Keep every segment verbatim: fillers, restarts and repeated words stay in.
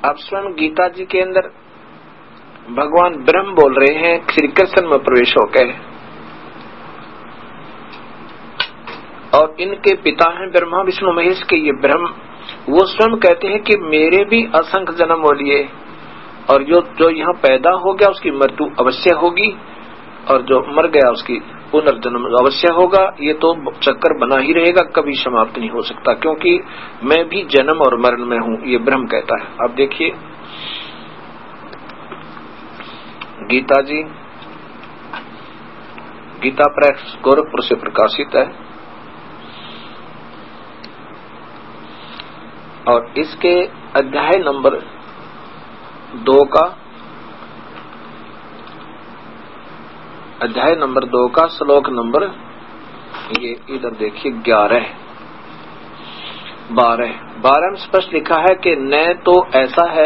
अब स्वयं गीता जी के अंदर भगवान ब्रह्म बोल रहे हैं श्री कृष्ण में प्रवेश होकर, और इनके पिता हैं ब्रह्मा विष्णु महेश के ये ब्रह्म, वो स्वयं कहते हैं कि मेरे भी असंख्य जन्म हो लिए, और जो जो यहाँ पैदा हो गया उसकी मृत्यु अवश्य होगी, और जो मर गया उसकी पुनर्जन्म अवश्य होगा। ये तो चक्कर बना ही रहेगा, कभी समाप्त नहीं हो सकता, क्योंकि मैं भी जन्म और मरण में हूँ, ये ब्रह्म कहता है। अब देखिए गीता जी, गीता प्रेस गोरखपुर से प्रकाशित है, और इसके अध्याय नंबर दो का अध्याय नंबर दो का श्लोक नंबर, ये इधर देखिए ग्यारह बारह बारह में स्पष्ट लिखा है कि न तो ऐसा है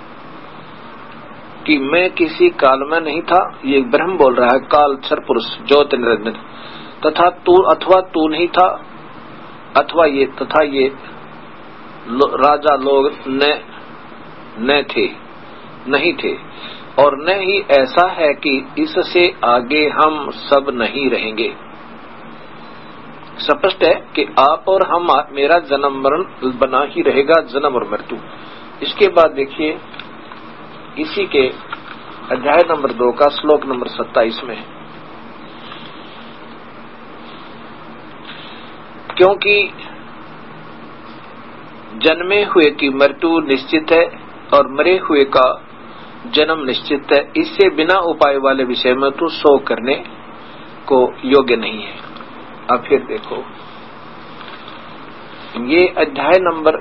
कि मैं किसी काल में नहीं था, ये ब्रह्म बोल रहा है, काल क्षर पुरुष ज्योति निरंजन, तथा तू अथवा तू नहीं था, अथवा ये तथा ये राजा लोग न न थे नहीं थे, और न ही ऐसा है कि इससे आगे हम सब नहीं रहेंगे। स्पष्ट है कि आप और हम, मेरा जन्म मरण बना ही रहेगा, जन्म और मृत्यु। इसके बाद देखिए इसी के अध्याय नंबर दो का श्लोक नंबर सत्ताईस में, क्योंकि जन्मे हुए की मृत्यु निश्चित है और मरे हुए का जन्म निश्चित है, इससे बिना उपाय वाले विषय में तो शोक करने को योग्य नहीं है। अब फिर देखो ये अध्याय नंबर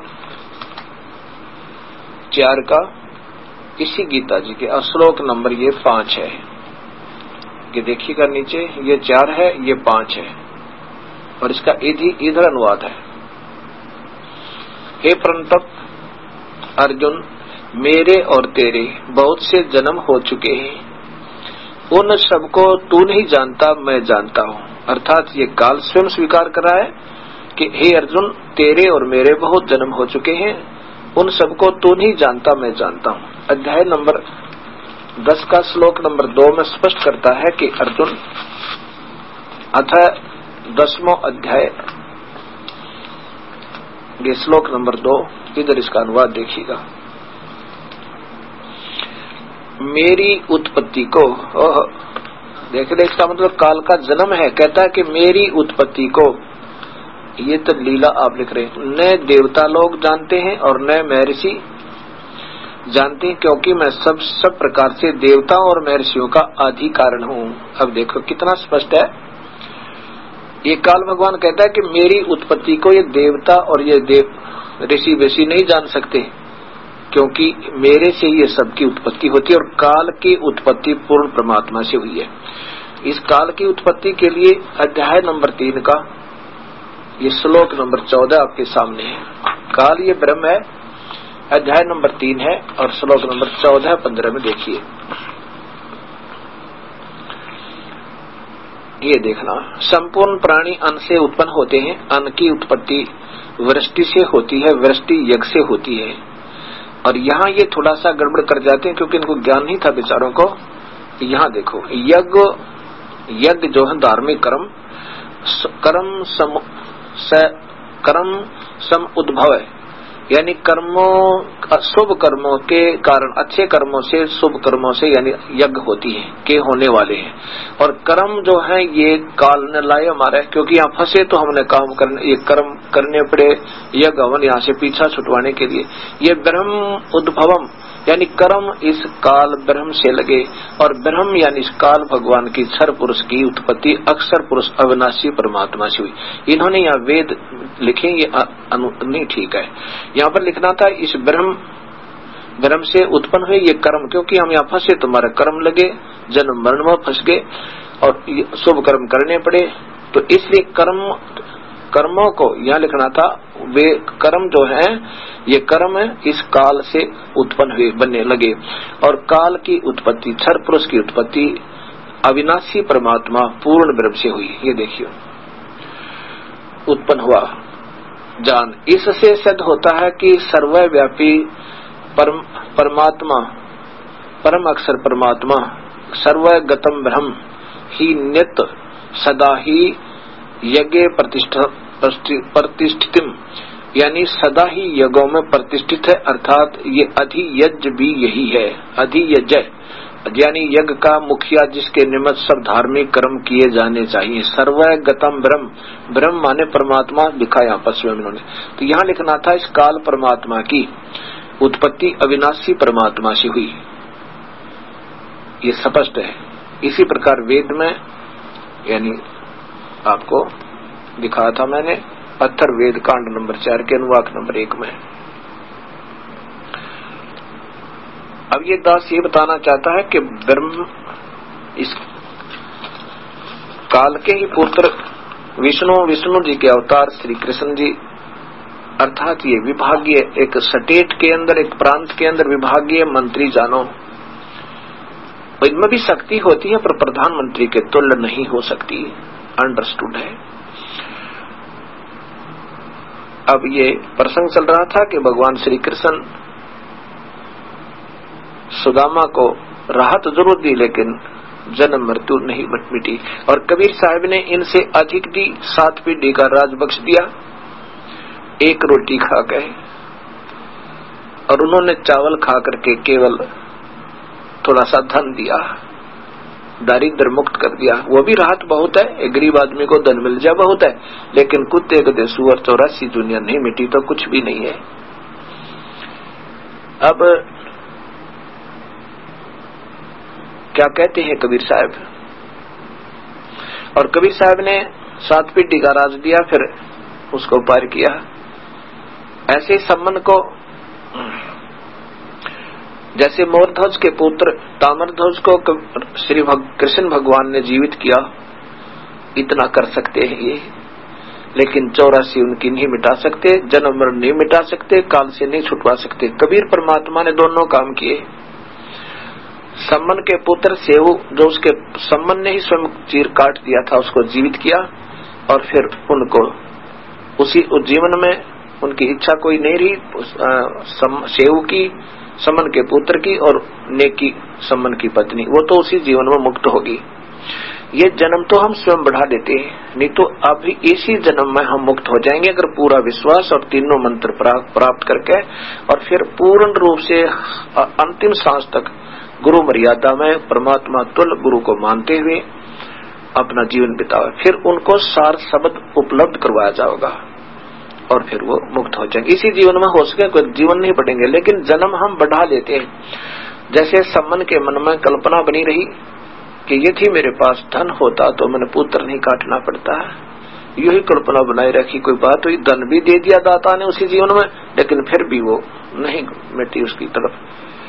चार का इसी गीता जी के श्लोक नंबर ये पांच है, ये देखिएगा नीचे, ये चार है ये पांच है, और इसका इधर अनुवाद है। हे परंतप अर्जुन, मेरे और तेरे बहुत से जन्म हो चुके हैं, उन सबको तू नहीं जानता, मैं जानता हूँ। अर्थात ये काल स्वयं स्वीकार कर रहा है कि हे अर्जुन, तेरे और मेरे बहुत जन्म हो चुके हैं, उन सबको तू नहीं जानता, मैं जानता हूँ। अध्याय नंबर दस का श्लोक नंबर दो में स्पष्ट करता है कि अर्जुन, अथ दसवां अध्याय ये श्लोक नंबर दो, इधर इसका अनुवाद देखिएगा। मेरी उत्पत्ति को, देख ले इसका मतलब काल का जन्म है, कहता है कि मेरी उत्पत्ति को, ये तो लीला आप लिख रहे हैं, न देवता लोग जानते हैं और न महर्षि जानते हैं, क्योंकि मैं सब सब प्रकार से देवता और महर्षियों का आदि कारण हूँ। अब देखो कितना स्पष्ट है, ये काल भगवान कहता है कि मेरी उत्पत्ति को ये देवता और ये देव ऋषि वैसी नहीं जान सकते, क्योंकि मेरे से ये सबकी उत्पत्ति होती है, और काल की उत्पत्ति पूर्ण परमात्मा से हुई है। इस काल की उत्पत्ति के लिए अध्याय नंबर तीन का ये श्लोक नंबर चौदह आपके सामने है। काल ये ब्रह्म है, अध्याय नंबर तीन है, और श्लोक नंबर चौदह पंद्रह में देखिए, ये देखना, संपूर्ण प्राणी अन्न से उत्पन्न होते हैं, अन्न की उत्पत्ति वृष्टि से होती है, वृष्टि यज्ञ से होती है। और यहाँ ये थोड़ा सा गड़बड़ कर जाते हैं, क्योंकि इनको ज्ञान नहीं था बेचारों को। यहाँ देखो, यज्ञ यज्ञ जो है धार्मिक कर्म, कर्म सम स, कर्म सम उद्भव है, यानी कर्मों शुभ कर्मों के कारण, अच्छे कर्मों से शुभ कर्मों से यानी यज्ञ होती है के होने वाले हैं। और कर्म जो है ये काल ने लाए हमारे, क्योंकि यहाँ फंसे तो हमने काम करने, ये कर्म करने पड़े, यज्ञ हवन यहाँ से पीछा छुटवाने के लिए। ये ब्रह्म उद्भवम यानी कर्म इस काल ब्रह्म से लगे, और ब्रह्म यानी इस काल भगवान की क्षर पुरुष की उत्पत्ति अक्षर पुरुष अविनाशी परमात्मा से हुई। इन्होंने यहाँ वेद लिखे, ये नहीं ठीक है। यहाँ पर लिखना था इस ब्रह्म ब्रह्म से उत्पन्न हुए ये कर्म, क्योंकि हम यहाँ फंसे, तुम्हारे कर्म लगे, जन्म मरण में फंस गए और शुभ कर्म करने पड़े, तो इसलिए कर्म कर्मों को यहाँ लिखना था। वे कर्म जो है ये कर्म इस काल से उत्पन्न हुए, बनने लगे, और काल की उत्पत्ति क्षर पुरुष की उत्पत्ति अविनाशी परमात्मा पूर्ण ब्रह्म से हुई। ये देखियो उत्पन्न हुआ जान, इससे सिद्ध होता है कि सर्वव्यापी परम परमात्मा, परम अक्षर परमात्मा, सर्वगतम ब्रह्म ही नित्य सदा ही यज्ञ प्रतिष्ठा प्रतिष्ठितम, यानी सदा ही यज्ञों में प्रतिष्ठित है। अर्थात ये अधियज्ञ भी यही है। अधियज्ञ यानी यज्ञ का मुखिया, जिसके निमित्त सब धार्मिक कर्म किए जाने चाहिए। सर्वगतम ब्रह्म, ब्रह्म माने परमात्मा लिखा यहाँ पर स्वयं इन्होंने, तो यहाँ लिखना था इस काल परमात्मा की उत्पत्ति अविनाशी परमात्मा से हुई, ये स्पष्ट है। इसी प्रकार वेद में, यानी आपको दिखाया था मैंने पत्थर वेद कांड नंबर चार के अनुवाक नंबर एक में। अब ये दास ये बताना चाहता है कि ब्रह्म इस काल के ही पुत्र विष्णु विष्णु जी के अवतार श्री कृष्ण जी, अर्थात ये विभागीय एक स्टेट के अंदर, एक प्रांत के अंदर विभागीय मंत्री जानो, इनमें भी शक्ति होती है पर प्रधानमंत्री के तुल्य नहीं हो सकती, अंडरस्टूड है। अब ये प्रसंग चल रहा था कि भगवान श्री कृष्ण सुदामा को राहत जरूर दी, लेकिन जन्म मृत्यु नहीं मिटी। और कबीर साहब ने इनसे अधिक दी, सात पीढ़ी का राज बख्श दिया, एक रोटी खा गए और उन्होंने चावल खा करके केवल थोड़ा सा धन दिया, दारिद्र मुक्त कर दिया। वो भी राहत बहुत है, एक गरीब आदमी को धन मिल जाए बहुत है, लेकिन कुत्ते गधे सुअर चौरासी दुनिया नहीं मिटी तो कुछ भी नहीं है। अब क्या कहते हैं कबीर साहब, और कबीर साहब ने सात पीढ़ी का राज दिया, फिर उसको पार किया। ऐसे संबंध को जैसे मोरध्वज के पुत्र ताम्रध्वज को श्री भग, कृष्ण भगवान ने जीवित किया, इतना कर सकते हैं ये, लेकिन चौरासी उनकी नहीं मिटा सकते, जन्म मरण नहीं मिटा सकते, काल से नहीं छुटवा सकते। कबीर परमात्मा ने दोनों काम किए। सम्मन के पुत्र सेवु, जो उसके सम्मन ने ही स्वयं चीर काट दिया था, उसको जीवित किया और फिर उनको उसी जीवन में उनकी इच्छा कोई नहीं रही, सेवु की, सम्मन के पुत्र की और नेकी सम्मन की पत्नी, वो तो उसी जीवन में मुक्त होगी। ये जन्म तो हम स्वयं बढ़ा देते हैं, नहीं तो अभी इसी जन्म में हम मुक्त हो जाएंगे अगर पूरा विश्वास और तीनों मंत्र प्राप्त करके, और फिर पूर्ण रूप से अंतिम सांस तक गुरु मर्यादा में परमात्मा तुल्य गुरु को मानते हुए अपना जीवन बितावे। फिर उनको सार शब्द उपलब्ध करवाया जाएगा और फिर वो मुक्त हो जाएंगे। इसी जीवन में हो सके कोई जीवन नहीं बढ़ेंगे, लेकिन जन्म हम बढ़ा लेते हैं। जैसे सम्मन के मन में कल्पना बनी रही कि ये थी मेरे पास धन होता तो मैंने पुत्र नहीं काटना पड़ता, यही कल्पना बनाए रखी, कोई बात हुई, धन भी दे दिया दाता ने उसी जीवन में, लेकिन फिर भी वो नहीं मिटी उसकी तरफ,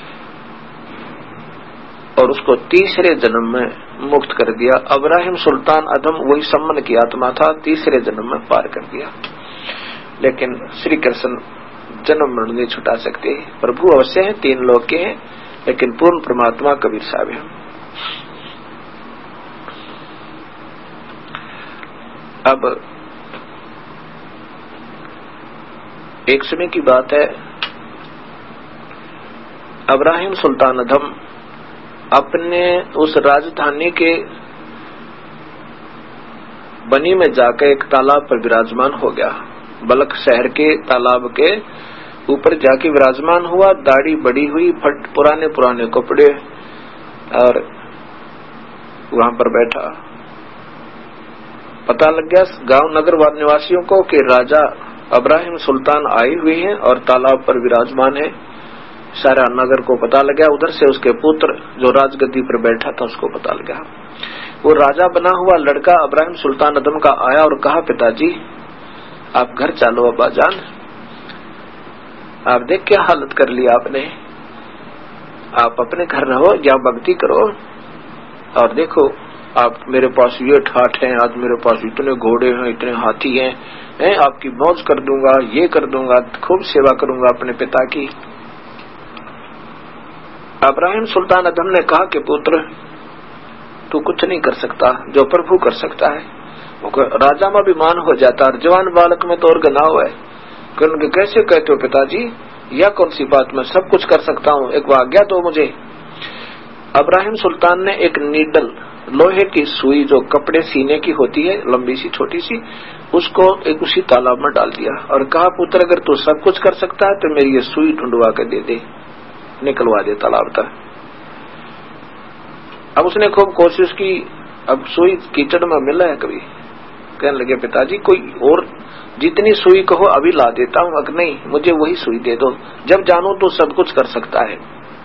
और उसको तीसरे जन्म में मुक्त कर दिया। अब्राहिम सुल्तान अदम वही सम्मन की आत्मा था, तीसरे जन्म में पार कर दिया। लेकिन श्री कृष्ण जन्म मरण नहीं छुटा सकते, प्रभु अवश्य हैं, तीन लोग के हैं, लेकिन पूर्ण परमात्मा कबीर साहब हैं। अब एक समय की बात है, अब्राहिम सुल्तान अदम अपने उस राजधानी के बनी में जाकर एक तालाब पर विराजमान हो गया। बलख शहर के तालाब के ऊपर जाके विराजमान हुआ, दाढ़ी बड़ी हुई, फट पुराने पुराने कपड़े, और वहां पर बैठा। पता लग गया गांव नगर निवासियों को कि राजा अब्राहिम सुल्तान आए हुए हैं और तालाब पर विराजमान है। सारा नगर को पता लग गया। उधर से उसके पुत्र जो राजगद्दी पर बैठा था उसको पता लगा। वो राजा बना हुआ लड़का अब्राहिम सुल्तान अदम का आया और कहा, पिताजी आप घर चलो, अब्बाजान आप देख क्या हालत कर ली आपने, आप अपने घर रहो या भक्ति करो, और देखो आप मेरे पास ये ठाठ हैं, आज मेरे पास इतने घोड़े हैं, इतने हाथी हैं, हैं आपकी मौज कर दूंगा, ये कर दूंगा, खूब सेवा करूंगा अपने पिता की। अब्राहिम सुल्तान अदम ने कहा कि पुत्र तू कुछ नहीं कर सकता, जो प्रभु कर सकता है। राजा में अभिमान हो जाता, और जवान बालक में तो और गनाव है। कैसे कहते हो पिताजी, यह कौन सी बात, मैं सब कुछ कर सकता हूँ, एक आज्ञा दो मुझे। इब्राहिम सुल्तान ने एक नीडल, लोहे की सुई जो कपड़े सीने की होती है, लंबी सी छोटी सी, उसको एक उसी तालाब में डाल दिया और कहा, पुत्र अगर तू सब कुछ कर सकता है तो मेरी ये सुई ढूंढवा के दे दे, निकलवा दे तालाब तक। अब उसने खूब कोशिश की, अब सुई कीचड़ में मिला है कभी। कहने लगे, पिताजी कोई और जितनी सुई कहो अभी ला देता हूं, अगर नहीं मुझे वही सुई दे दो, जब जानू तो सब कुछ कर सकता है।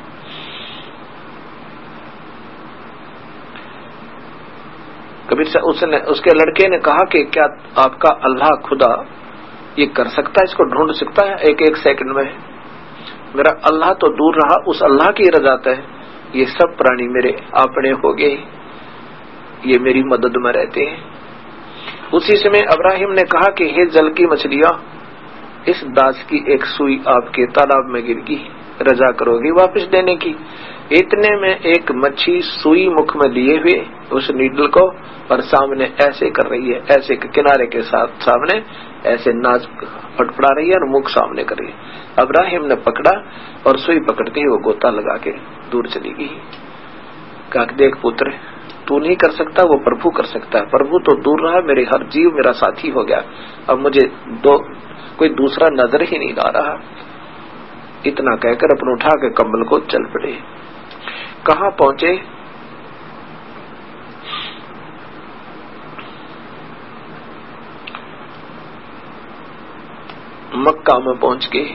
कबीर से उसने, उसके लड़के ने कहा कि क्या आपका अल्लाह खुदा ये कर सकता है, इसको ढूंढ सकता है एक एक सेकंड में? मेरा अल्लाह तो दूर रहा, उस अल्लाह की रजात है, ये सब प्राणी मेरे अपने हो गए, ये मेरी मदद में रहते हैं। उसी समय इब्राहिम ने कहा कि हे जल की मछलियां, इस दास की एक सुई आपके तालाब में गिर गई, रजा करोगी वापस देने की? इतने में एक मच्छी सुई मुख में लिए हुए उस नीडल को और सामने ऐसे कर रही है, ऐसे किनारे के साथ सामने ऐसे नाच फटफड़ा रही है और मुख सामने कर रही है। इब्राहिम ने पकड़ा और सुई पकड़ते ही वो गोता लगा के दूर चली गई। कहा, देख पुत्र, तू नहीं कर सकता, वो प्रभु कर सकता है। प्रभु तो दूर रहा, मेरे हर जीव मेरा साथी हो गया, अब मुझे दो कोई दूसरा नजर ही नहीं आ रहा। इतना कहकर अपन उठा के कम्बल को चल पड़े। कहाँ पहुंचे? मक्का में पहुंच गए।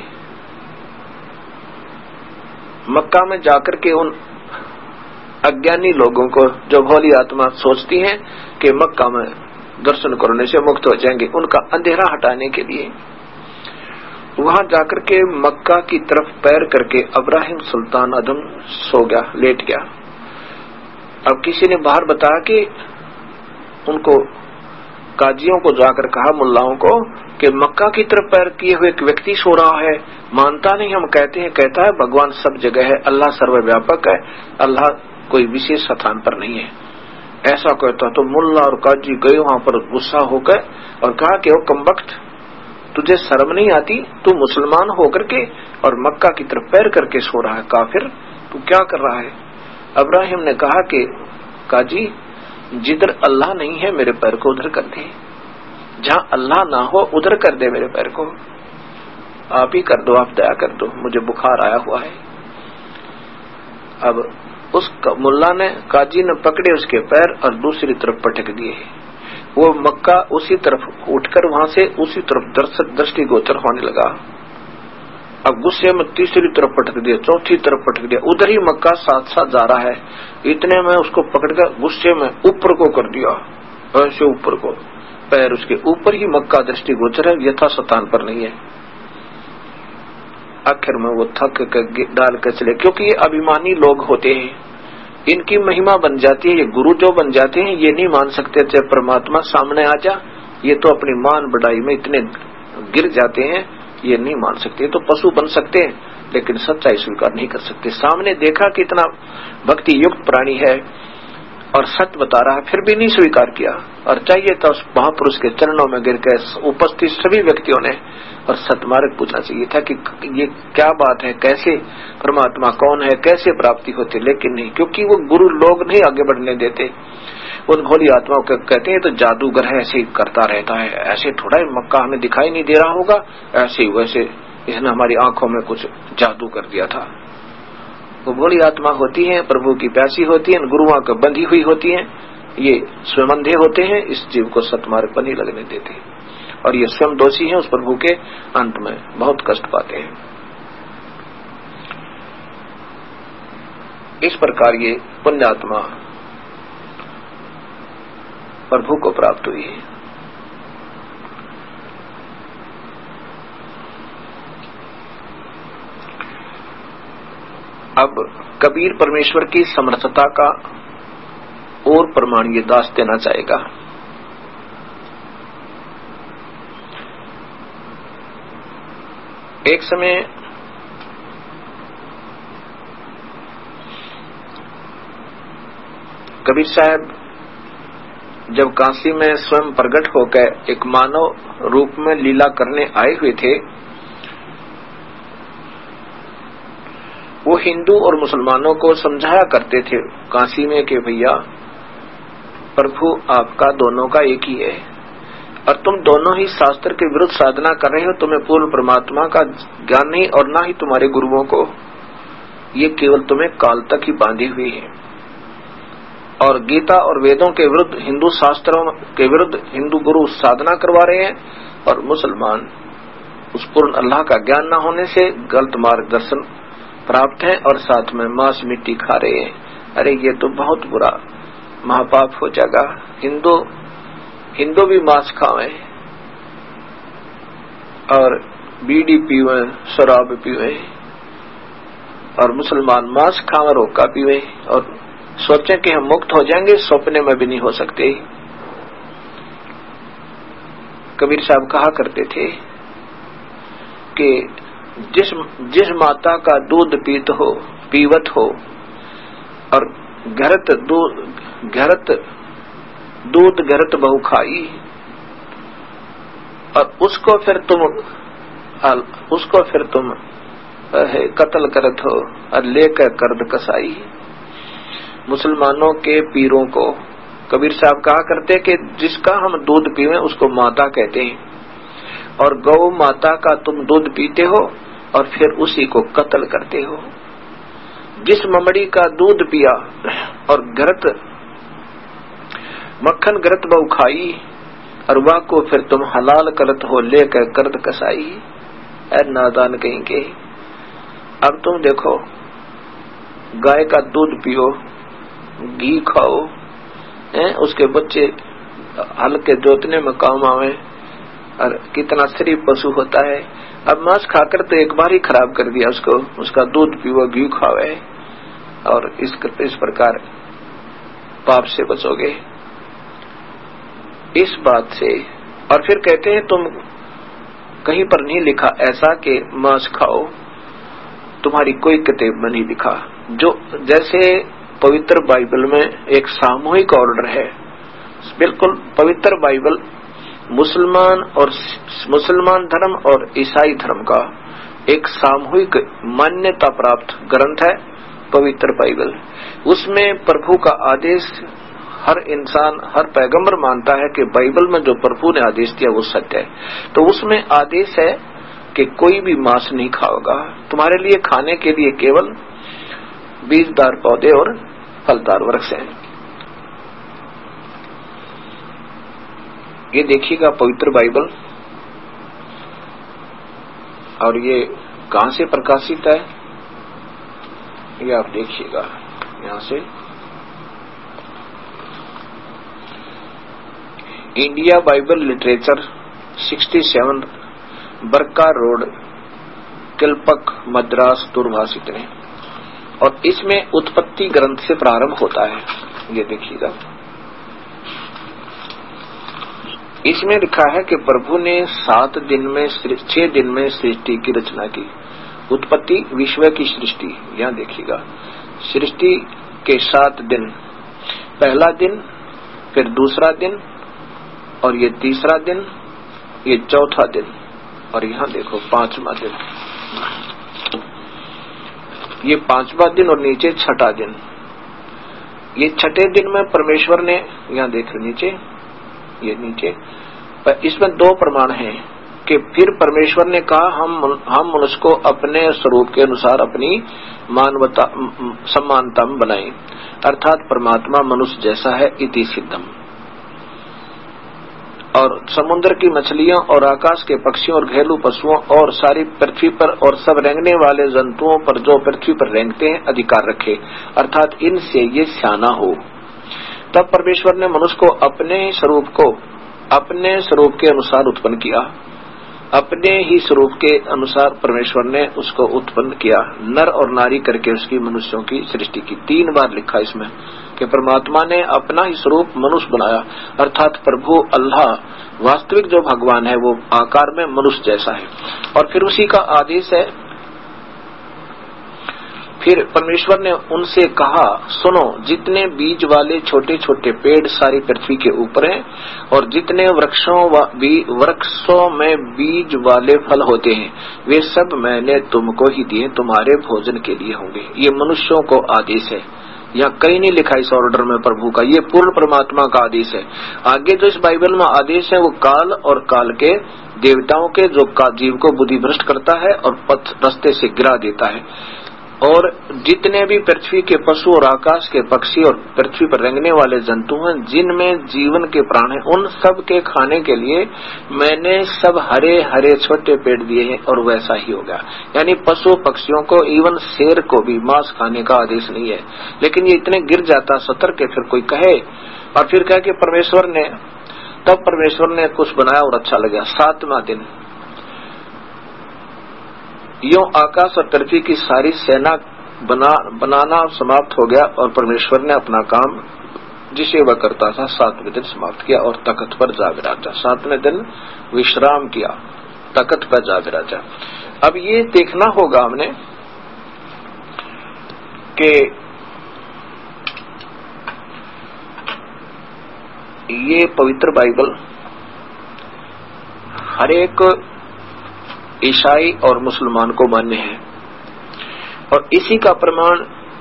मक्का में जाकर के उन अज्ञानी लोगों को, जो भोली आत्मा सोचती हैं कि मक्का में दर्शन करने से मुक्त हो जाएंगे, उनका अंधेरा हटाने के लिए वहां जाकर के मक्का की तरफ पैर करके इब्राहिम सुल्तान अदम सो गया, लेट गया। अब किसी ने बाहर बताया कि उनको काजियों को जाकर कहा, मुल्लाओं को, कि मक्का की तरफ पैर किए हुए एक व्यक्ति सो रहा है। मानता नहीं, हम कहते हैं, कहता है भगवान सब जगह है, अल्लाह सर्वव्यापक है, अल्लाह कोई विशेष स्थान पर नहीं है, ऐसा कहता। तो मुल्ला और काजी गए वहां पर गुस्सा होकर और कहा कि वो कमबख्त, तुझे शर्म नहीं आती? तू मुसलमान होकर के और मक्का की तरफ पैर करके सो रहा है, काफिर, तू क्या कर रहा है? इब्राहिम ने कहा कि काजी, जिधर अल्लाह नहीं है मेरे पैर को उधर कर दे, जहां अल्लाह ना हो उधर कर दे मेरे पैर को, आप ही कर दो, आप दया कर दो, मुझे बुखार आया हुआ है। अब उस मुल्ला ने, काजी ने पकड़े उसके पैर और दूसरी तरफ पटक दिए। वो मक्का उसी तरफ उठकर वहां से उसी तरफ दृष्टि गोचर होने लगा। अब गुस्से में तीसरी तरफ पटक दिया, चौथी तरफ पटक दिया, उधर ही मक्का साथ साथ जा रहा है। इतने में उसको पकड़कर गुस्से में ऊपर को कर दिया, ऐसे ऊपर को, पैर उसके ऊपर ही मक्का दृष्टि गोचर है, यथा स्थान पर नहीं है। आखिर में वो थक कर डाल कर चले, क्योंकि ये अभिमानी लोग होते हैं, इनकी महिमा बन जाती है। ये गुरु जो बन जाते हैं, ये नहीं मान सकते थे परमात्मा सामने आ जा, ये तो अपनी मान बढ़ाई में इतने गिर जाते हैं, ये नहीं मान सकते। तो पशु बन सकते हैं लेकिन सच्चाई स्वीकार नहीं कर सकते। सामने देखा कि इतना भक्ति युक्त प्राणी है और सत्य बता रहा है, फिर भी नहीं स्वीकार किया। और चाहिए था उस महापुरुष के चरणों में गिर के उपस्थित सभी व्यक्तियों ने और सतमार्ग पूछना चाहिए था कि ये क्या बात है, कैसे परमात्मा कौन है, कैसे प्राप्ति होती, लेकिन नहीं, क्योंकि वो गुरु लोग नहीं आगे बढ़ने देते। उन भोली आत्माओं को कहते हैं तो जादूगर है, ऐसे ही करता रहता है, ऐसे थोड़ा ही मक्का हमें दिखाई नहीं दे रहा होगा, ऐसे ही वैसे इसने हमारी आंखों में कुछ जादू कर दिया था। वो भोली आत्मा होती है, प्रभु की प्यासी होती है, गुरुओं को बंधी हुई होती है, ये स्वयं अंधे होते हैं, इस जीव को सतमार्ग पर नहीं लगने देते और ये स्वयं दोषी है, उस प्रभु के अंत में बहुत कष्ट पाते हैं। इस प्रकार ये पुण्यात्मा प्रभु को प्राप्त हुई है। अब कबीर परमेश्वर की समर्थता का और प्रमाण ये दास देना चाहेगा। एक समय कबीर साहब जब काशी में स्वयं प्रकट होकर एक मानव रूप में लीला करने आए हुए थे, वो हिंदू और मुसलमानों को समझाया करते थे काशी में कि भैया प्रभु आपका दोनों का एक ही है और तुम दोनों ही शास्त्र के विरुद्ध साधना कर रहे हो। तुम्हें पूर्ण परमात्मा का ज्ञान नहीं और ना ही तुम्हारे गुरुओं को, ये केवल तुम्हें काल तक ही बांधी हुई है। और गीता और वेदों के विरुद्ध, हिंदू शास्त्रों के विरुद्ध हिंदू गुरु साधना करवा रहे हैं और मुसलमान उस पूर्ण अल्लाह का ज्ञान न होने से गलत मार्गदर्शन प्राप्त है और साथ में मांस मिट्टी खा रहे हैं। अरे ये तो बहुत बुरा महापाप हो जाएगा। हिंदू हिंदू भी मांस खावे और बीड़ी पीवे, शराब पीवे, और मुसलमान मांस खावे, रोका पीवे और सोचें कि हम मुक्त हो जाएंगे, सपने में भी नहीं हो सकते। कबीर साहब कहा करते थे कि जिस जिस माता का दूध पीत हो पीवत हो और घरत दूध घरत दूध घरत बहु खाई, और उसको फिर तुम उसको फिर तुम कत्ल करत हो और लेकर कर्द कसाई। मुसलमानों के पीरों को कबीर साहब कहा करते कि जिसका हम दूध पीवे उसको माता कहते हैं, और गौ माता का तुम दूध पीते हो और फिर उसी को कत्ल करते हो। जिस ममड़ी का दूध पिया और घरत मक्खन घरत बहु खाई, और वह को फिर तुम हलाल करत हो लेकर कर्द कसाई। ऐ नादान कहीं के। अब तुम देखो, गाय का दूध पियो, घी खाओ, है? उसके बच्चे हल्के जोतने में काम आवे, और कितना शरीफ पशु होता है। अब मांस खाकर तो एक बार ही खराब कर दिया उसको, उसका दूध पियो, घी खावे, और इस, इस प्रकार पाप से बचोगे इस बात से। और फिर कहते हैं तुम कहीं पर नहीं लिखा ऐसा कि मांस खाओ, तुम्हारी कोई किताब में नहीं लिखा। जो जैसे पवित्र बाइबल में एक सामूहिक ऑर्डर है, बिल्कुल पवित्र बाइबल मुसलमान और मुसलमान धर्म और ईसाई धर्म का एक सामूहिक मान्यता प्राप्त ग्रंथ है पवित्र बाइबल। उसमें प्रभु का आदेश हर इंसान, हर पैगंबर मानता है कि बाइबल में जो प्रभु ने आदेश दिया वो सत्य है। तो उसमें आदेश है कि कोई भी मांस नहीं खाओगा, तुम्हारे लिए खाने के लिए केवल बीजदार पौधे और फलदार वृक्ष हैं। ये देखिएगा पवित्र बाइबल, और ये कहां से प्रकाशित है ये आप देखिएगा यहां से, इंडिया बाइबल लिटरेचर सड़सठ बरका रोड, किलपक, मद्रास, दूरभाषित ने। और इसमें उत्पत्ति ग्रंथ से प्रारंभ होता है। ये देखिएगा, इसमें लिखा है कि प्रभु ने सात दिन में छह दिन में सृष्टि की रचना की। उत्पत्ति विश्व की सृष्टि, यहाँ देखिएगा सृष्टि के सात दिन, पहला दिन, फिर दूसरा दिन, और ये तीसरा दिन, ये चौथा दिन, और यहाँ देखो पांचवा दिन, ये पांचवा दिन और नीचे छठा दिन। ये छठे दिन में परमेश्वर ने, यहाँ देख नीचे, ये नीचे, इसमें दो प्रमाण हैं कि फिर परमेश्वर ने कहा हम हम मनुष्य को अपने स्वरूप के अनुसार अपनी मानवता समानता में बनाएं, अर्थात परमात्मा मनुष्य जैसा है इति सिद्धम। और समुद्र की मछलियों और आकाश के पक्षियों और घरेलू पशुओं और सारी पृथ्वी पर और सब रेंगने वाले जंतुओं पर जो पृथ्वी पर रेंगते हैं अधिकार रखे, अर्थात इनसे ये स्याना हो। तब परमेश्वर ने मनुष्य को अपने स्वरूप को अपने स्वरूप के अनुसार उत्पन्न किया। अपने ही स्वरूप के अनुसार परमेश्वर ने उसको उत्पन्न किया, नर और नारी करके उसकी मनुष्यों की सृष्टि की। तीन बार लिखा इसमें कि परमात्मा ने अपना ही स्वरूप मनुष्य बनाया, अर्थात प्रभु अल्लाह वास्तविक जो भगवान है वो आकार में मनुष्य जैसा है। और फिर उसी का आदेश है, फिर परमेश्वर ने उनसे कहा, सुनो, जितने बीज वाले छोटे छोटे पेड़ सारी पृथ्वी के ऊपर हैं और जितने वृक्षों वृक्षों में बीज वाले फल होते हैं, वे सब मैंने तुमको ही दिए, तुम्हारे भोजन के लिए होंगे। ये मनुष्यों को आदेश है, यहाँ कहीं नहीं लिखा इस ऑर्डर में प्रभु का, ये पूर्ण परमात्मा का आदेश है। आगे जो इस बाइबल में आदेश है वो काल और काल के देवताओं के, जो जीव को बुद्धि भ्रष्ट करता है और पथ रास्ते से गिरा देता है। और जितने भी पृथ्वी के पशु और आकाश के पक्षी और पृथ्वी पर रेंगने वाले जंतु हैं, जिनमें जीवन के प्राण हैं, उन सब के खाने के लिए मैंने सब हरे हरे छोटे पेड़ दिए हैं। और वैसा ही होगा, यानी पशु पक्षियों को, इवन शेर को भी मांस खाने का आदेश नहीं है। लेकिन ये इतने गिर जाता सतर्क है, फिर कोई कहे और फिर कहे कि परमेश्वर ने, तब परमेश्वर ने कुछ बनाया और अच्छा लगा। सातवां दिन यूं आकाश और पृथ्वी की सारी सेना बना बनाना समाप्त हो गया और परमेश्वर ने अपना काम जिसे वह करता था सातवें दिन समाप्त किया और तख्त पर जा विराजा। सातवें दिन विश्राम किया, तख्त पर जा विराजा। अब ये देखना होगा हमने कि ये पवित्र बाइबल हर एक ईसाई और मुसलमान को मान्य है और इसी का प्रमाण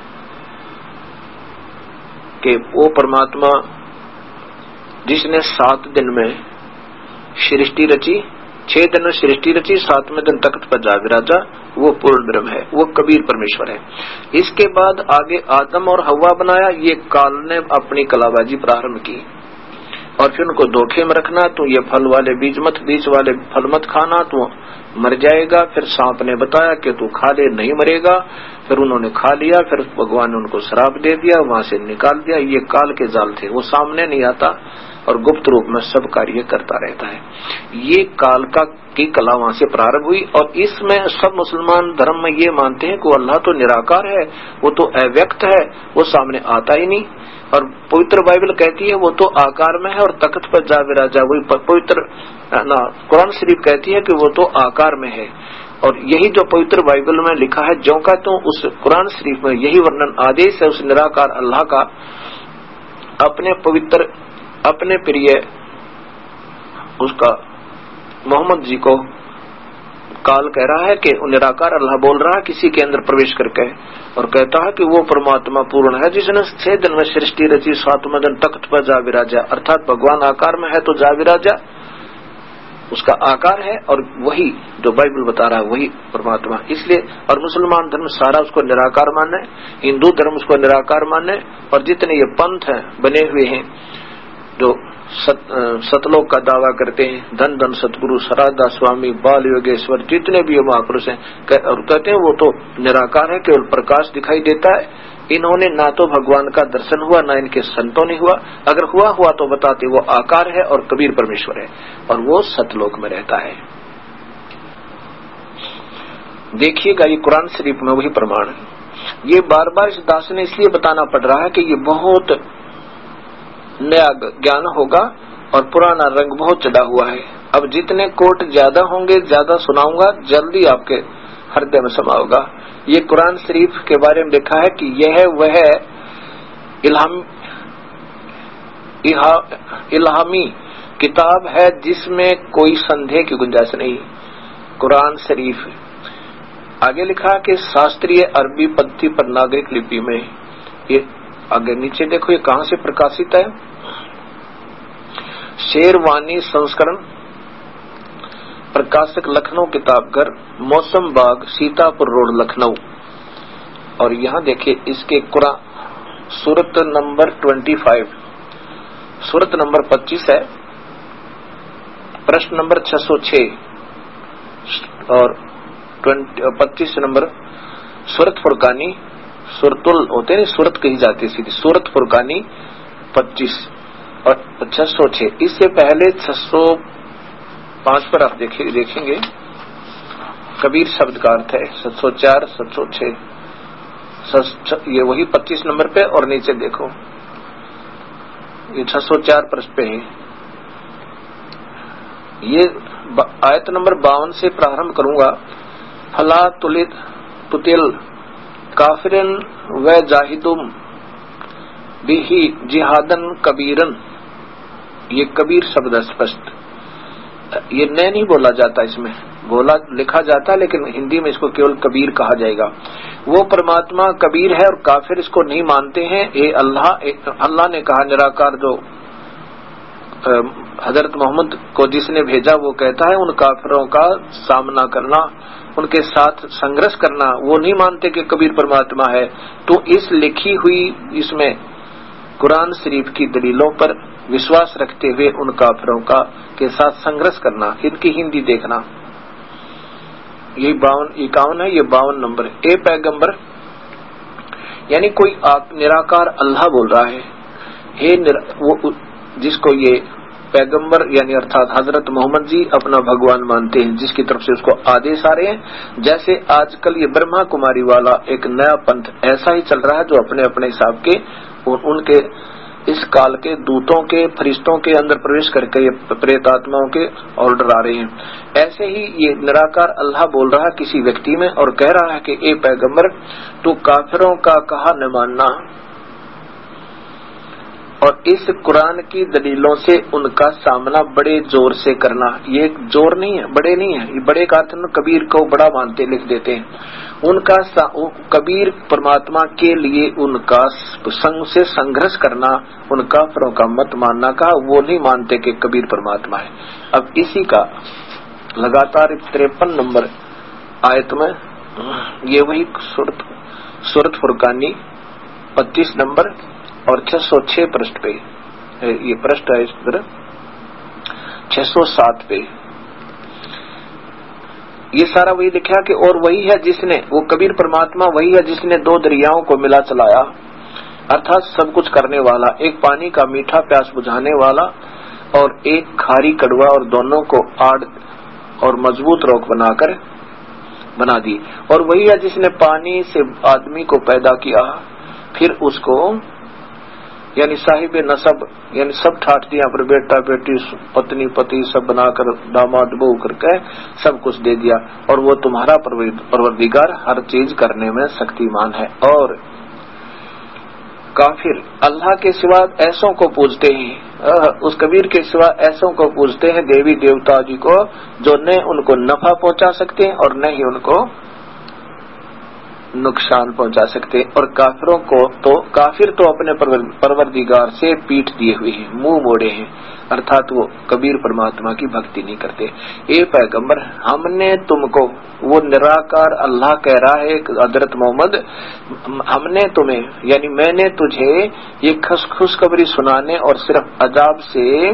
कि वो परमात्मा जिसने सात दिन में सृष्टि रची, छह दिन में सृष्टि रची, सातवें दिन तख्त पर जा विराजा, वो पूर्ण ब्रह्म है, वो कबीर परमेश्वर है। इसके बाद आगे आदम और हव्वा बनाया, ये काल ने अपनी कलाबाजी प्रारंभ की और फिर उनको धोखे में रखना, तू ये फल वाले बीज मत, बीज वाले फल मत खाना, तू मर जाएगा। फिर सांप ने बताया कि तू खा ले, नहीं मरेगा। फिर उन्होंने खा लिया, फिर भगवान ने उनको श्राप दे दिया, वहां से निकाल दिया। ये काल के जाल थे, वो सामने नहीं आता और गुप्त रूप में सब कार्य करता रहता है। ये काल का की कला वहां से प्रारंभ हुई और इसमें सब मुसलमान धर्म में ये मानते हैं कि अल्लाह तो निराकार है, वो तो अव्यक्त है, वो सामने आता ही नहीं। और पवित्र बाइबल कहती है वो तो आकार में है और तख्त पर जा विराजा। वही पवित्र ना कुरान शरीफ कहती है कि वो तो आकार में है। और यही जो पवित्र बाइबल में लिखा है, जो का तो उस कुरान शरीफ में यही वर्णन आदेश है उस निराकार अल्लाह का। अपने पवित्र, अपने प्रिय उसका मोहम्मद जी को काल कह रहा है कि निराकार अल्लाह बोल रहा है किसी के अंदर प्रवेश करके और कहता है कि वो परमात्मा पूर्ण है जिसने छह दिन में सृष्टि रची, सातवें दिन तख्त पर जा विराजा। अर्थात भगवान आकार में है तो जा विराजा उसका आकार है और वही जो बाइबल बता रहा है वही परमात्मा। इसलिए और मुसलमान धर्म सारा उसको निराकार माने, हिंदू धर्म उसको निराकार माने और जितने ये पंथ हैं बने हुए हैं जो सत, सतलोक का दावा करते हैं, धन धन सतगुरु सराधा स्वामी बाल योगेश्वर जितने भी महापुरुष हैं और कहते हैं वो तो निराकार है, केवल प्रकाश दिखाई देता है। इन्होंने ना तो भगवान का दर्शन हुआ ना इनके संतों ने हुआ, अगर हुआ हुआ तो बताते वो आकार है और कबीर परमेश्वर है और वो सतलोक में रहता है। देखिएगा ये कुरान शरीफ में वही प्रमाण है। ये बार बार इस दास ने इसलिए बताना पड़ रहा है कि ये बहुत नया ज्ञान होगा और पुराना रंग बहुत चढ़ा हुआ है। अब जितने कोट ज्यादा होंगे ज्यादा सुनाऊंगा, जल्दी आपके हृदय में समाओगा। ये कुरान शरीफ के बारे में लिखा है कि यह वह इल्हाम इल्हामी किताब है जिसमें कोई संदेह की गुंजाइश नहीं। कुरान शरीफ आगे लिखा कि शास्त्रीय अरबी पद्धति पर नागरिक लिपि में, ये आगे नीचे देखो ये कहां से प्रकाशित है, शेरवानी संस्करण, प्रकाशक लखनऊ किताबघर, मौसम बाग, सीतापुर रोड, लखनऊ। और यहाँ देखिए इसके कुरान सूरत नंबर पच्चीस, सूरत नंबर पच्चीस है, प्रश्न नंबर छह सौ छह और पच्चीस नंबर सूरत फुरकानी, सूरतुल होते नहीं, सूरत कही जाती है सीधी, सूरत फुरकानी पच्चीस और छह सौ छह। इससे पहले छह सौ पांच पर आप देखे, देखेंगे कबीर शब्द का अर्थ है, सात सौ चार, सात सौ छह, ये वही पच्चीस नंबर पे और नीचे देखो ये छह सौ चार पृष्ठ पे है। ये आयत नंबर बावन से प्रारंभ करूंगा। फला तुलित तुतिल काफिरन व जाहिदुम बिही जिहादन कबीरन, ये कबीर शब्द स्पष्ट, ये न नहीं बोला जाता, इसमें बोला लिखा जाता, लेकिन हिंदी में इसको केवल कबीर कहा जाएगा। वो परमात्मा कबीर है और काफिर इसको नहीं मानते हैं। ये अल्लाह अल्लाह ने कहा, निराकार जो हजरत मोहम्मद को जिसने भेजा वो कहता है उन काफिरों का सामना करना, उनके साथ संघर्ष करना, वो नहीं मानते कि कबीर परमात्मा है। तो इस लिखी हुई इसमें कुरान शरीफ की दलीलों पर विश्वास रखते हुए उन काफिरों का के साथ संघर्ष करना, इनकी हिंदी देखना। ये बावन इक्यावन है, ये बावन नंबर। ए पैगंबर यानी कोई निराकार अल्लाह बोल रहा है, हे वो जिसको ये पैगंबर यानी अर्थात हजरत मोहम्मद जी अपना भगवान मानते हैं, जिसकी तरफ से उसको आदेश आ रहे हैं। जैसे आजकल ये ब्रह्मा कुमारी वाला एक नया पंथ ऐसा ही चल रहा है, जो अपने अपने हिसाब के उन, उनके इस काल के दूतों के फरिश्तों के अंदर प्रवेश करके ये प्रेत आत्माओं के ऑर्डर आ रहे हैं। ऐसे ही ये निराकार अल्लाह बोल रहा है किसी व्यक्ति में और कह रहा है कि ए पैगंबर, तू काफिरों का कहा न मानना और इस कुरान की दलीलों से उनका सामना बड़े जोर से करना। ये जोर नहीं है, बड़े नहीं है, ये बड़े का अर्थ में कबीर को बड़ा मानते लिख देते हैं। उनका कबीर परमात्मा के लिए उनका संग से संघर्ष करना, उनका काफिरों का मत मानना का, वो नहीं मानते कि कबीर परमात्मा है। अब इसी का लगातार तिरपन नंबर आयत में ये वही सूरत सूरत फुरकानी पच्चीस नंबर और छह सौ छह पृष्ठ पे, ये पृष्ठ है इस तरह छह सौ सात पे ये सारा वही लिखा कि और वही है जिसने, वो कबीर परमात्मा वही है जिसने दो दरियाओं को मिला चलाया, अर्थात सब कुछ करने वाला, एक पानी का मीठा प्यास बुझाने वाला और एक खारी कड़वा, और दोनों को आड़ और मजबूत रोक बनाकर बना दी। और वही है जिसने पानी से आदमी को पैदा किया, फिर उसको यानी साहिब नसब यानी सब ठाट दिया पर बेटा बेटी पत्नी पति सब बनाकर दामाद बहू करके सब कुछ दे दिया, और वो तुम्हारा परवरदिगार हर चीज करने में शक्तिमान है। और काफिर अल्लाह के सिवा ऐसों को पूजते हैं, उस कबीर के सिवा ऐसों को पूजते हैं देवी देवता जी को, जो न उनको नफा पहुंचा सकते हैं और न ही उनको नुकसान पहुंचा सकते। और काफिरों को तो काफिर तो अपने परवरदिगार से पीठ दिए हुए हैं, मुंह मोड़े हैं, अर्थात वो कबीर परमात्मा की भक्ति नहीं करते। ए पैगंबर, हमने तुमको, वो निराकार अल्लाह कह रहा है हजरत मोहम्मद, हमने तुम्हें यानी मैंने तुझे ये खुशखबरी सुनाने और सिर्फ अजाब से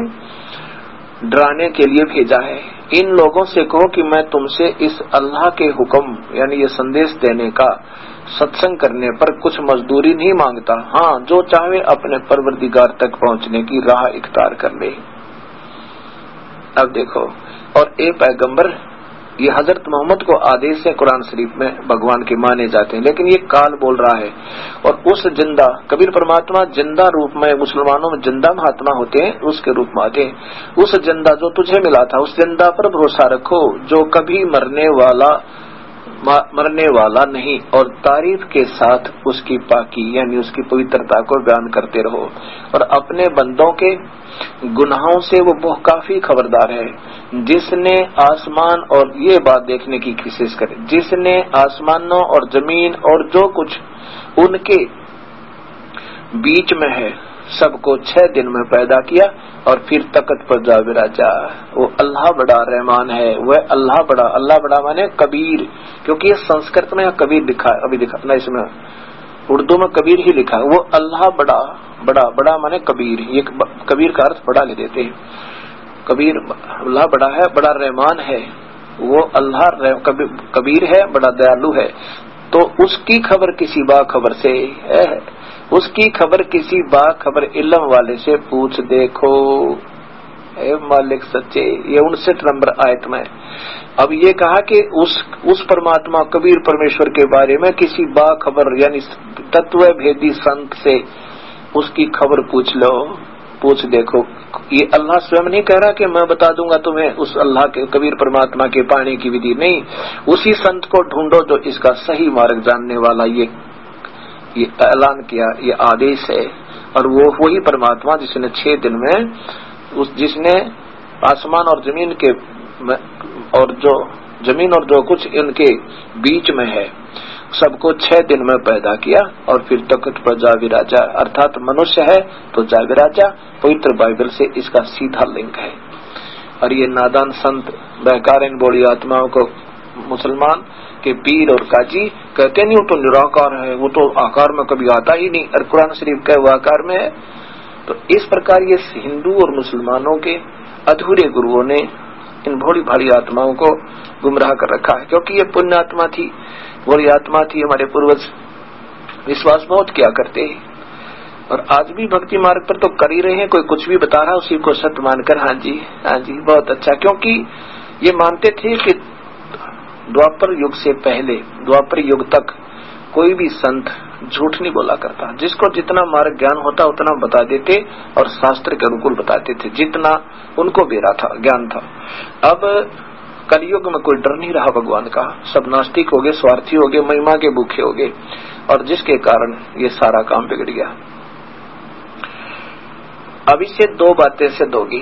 डराने के लिए भेजा है। इन लोगों से कहो कि मैं तुमसे इस अल्लाह के हुक्म यानी ये संदेश देने का, सत्संग करने पर कुछ मजदूरी नहीं मांगता। हाँ, जो चाहे अपने परवरदिगार तक पहुंचने की राह इख्तियार कर ले। अब देखो, और ए पैगंबर, ये हजरत मोहम्मद को आदेश है कुरान शरीफ में भगवान के माने जाते हैं, लेकिन ये काल बोल रहा है। और उस जिंदा कबीर परमात्मा जिंदा रूप में, मुसलमानों में जिंदा महात्मा होते हैं, उसके रूप में आते हैं। उस जिंदा जो तुझे मिला था, उस जिंदा पर भरोसा रखो जो कभी मरने वाला मरने वाला नहीं, और तारीफ के साथ उसकी पाकी यानी उसकी पवित्रता को बयान करते रहो। और अपने बंदों के गुनाहों से वो बहुत काफी खबरदार है। जिसने आसमान, और ये बात देखने की कोशिश करे, जिसने आसमानों और जमीन और जो कुछ उनके बीच में है सबको छह दिन में पैदा किया और फिर तख्त पर जा विराजा। वो अल्लाह बड़ा रहमान है, वह अल्लाह बड़ा, अल्लाह बड़ा माने कबीर, क्योंकि ये संस्कृत में कबीर लिखा है, अभी दिखा ना, इसमें उर्दू में कबीर ही लिखा है। वो अल्लाह बड़ा, बड़ा बड़ा माने कबीर, ये कबीर का अर्थ बड़ा ले देते हैं। कबीर अल्लाह बड़ा है, बड़ा रहमान है, वो अल्लाह कबीर है, बड़ा दयालु है। तो उसकी खबर किसी बाखबर से है, उसकी खबर किसी बाखबर इल्म वाले से पूछ देखो, ए मालिक सच्चे। ये उनसठ नंबर आयत में अब ये कहा कि उस उस परमात्मा कबीर परमेश्वर के बारे में किसी बाखबर यानी तत्व भेदी संत से उसकी खबर पूछ लो, पूछ देखो। ये अल्लाह स्वयं नहीं कह रहा कि मैं बता दूंगा तुम्हें उस अल्लाह के कबीर परमात्मा के पाने की विधि, नहीं, उसी संत को ढूंढो जो इसका सही मार्ग जानने वाला, ये ये ऐलान किया, ये आदेश है। और वो वही परमात्मा जिसने छह दिन में उस जिसने आसमान और जमीन के और जो जमीन और जो कुछ इनके बीच में है सबको छह दिन में पैदा किया और फिर तख्त पर जा विराजा, अर्थात मनुष्य है तो जा विराजा। पवित्र बाइबल से इसका सीधा लिंक है। और ये नादान संत बहकार इन बड़ी आत्माओं को मुसलमान के पीर और काजी कहते नहीं वो तो निराकार है, वो तो आकार में कभी आता ही नहीं, और कुरान शरीफ का वो आकार में है। तो इस प्रकार ये हिंदू और मुसलमानों के अधूरे गुरुओं ने इन भोली भाली आत्माओं को गुमराह कर रखा है, क्योंकि ये पुण्य आत्मा थी, भोली आत्मा थी। हमारे पूर्वज विश्वास बहुत किया करते हैं और आज भी भक्ति मार्ग पर तो कर ही रहे हैं। कोई कुछ भी बता रहा है उसी को सत्य मानकर हाँ जी हाँ जी बहुत अच्छा, क्योंकि ये मानते थे कि द्वापर युग से पहले द्वापर युग तक कोई भी संत झूठ नहीं बोला करता। जिसको जितना मार्ग ज्ञान होता उतना बता देते और शास्त्र के अनुकूल बताते थे जितना उनको बेरा था ज्ञान था। अब कलयुग में कोई डर नहीं रहा भगवान का, सब नास्तिक हो गए, स्वार्थी हो गए, महिमा के भूखे हो गए, और जिसके कारण ये सारा काम बिगड़ गया। अब इससे दो बातें सिद्ध होगी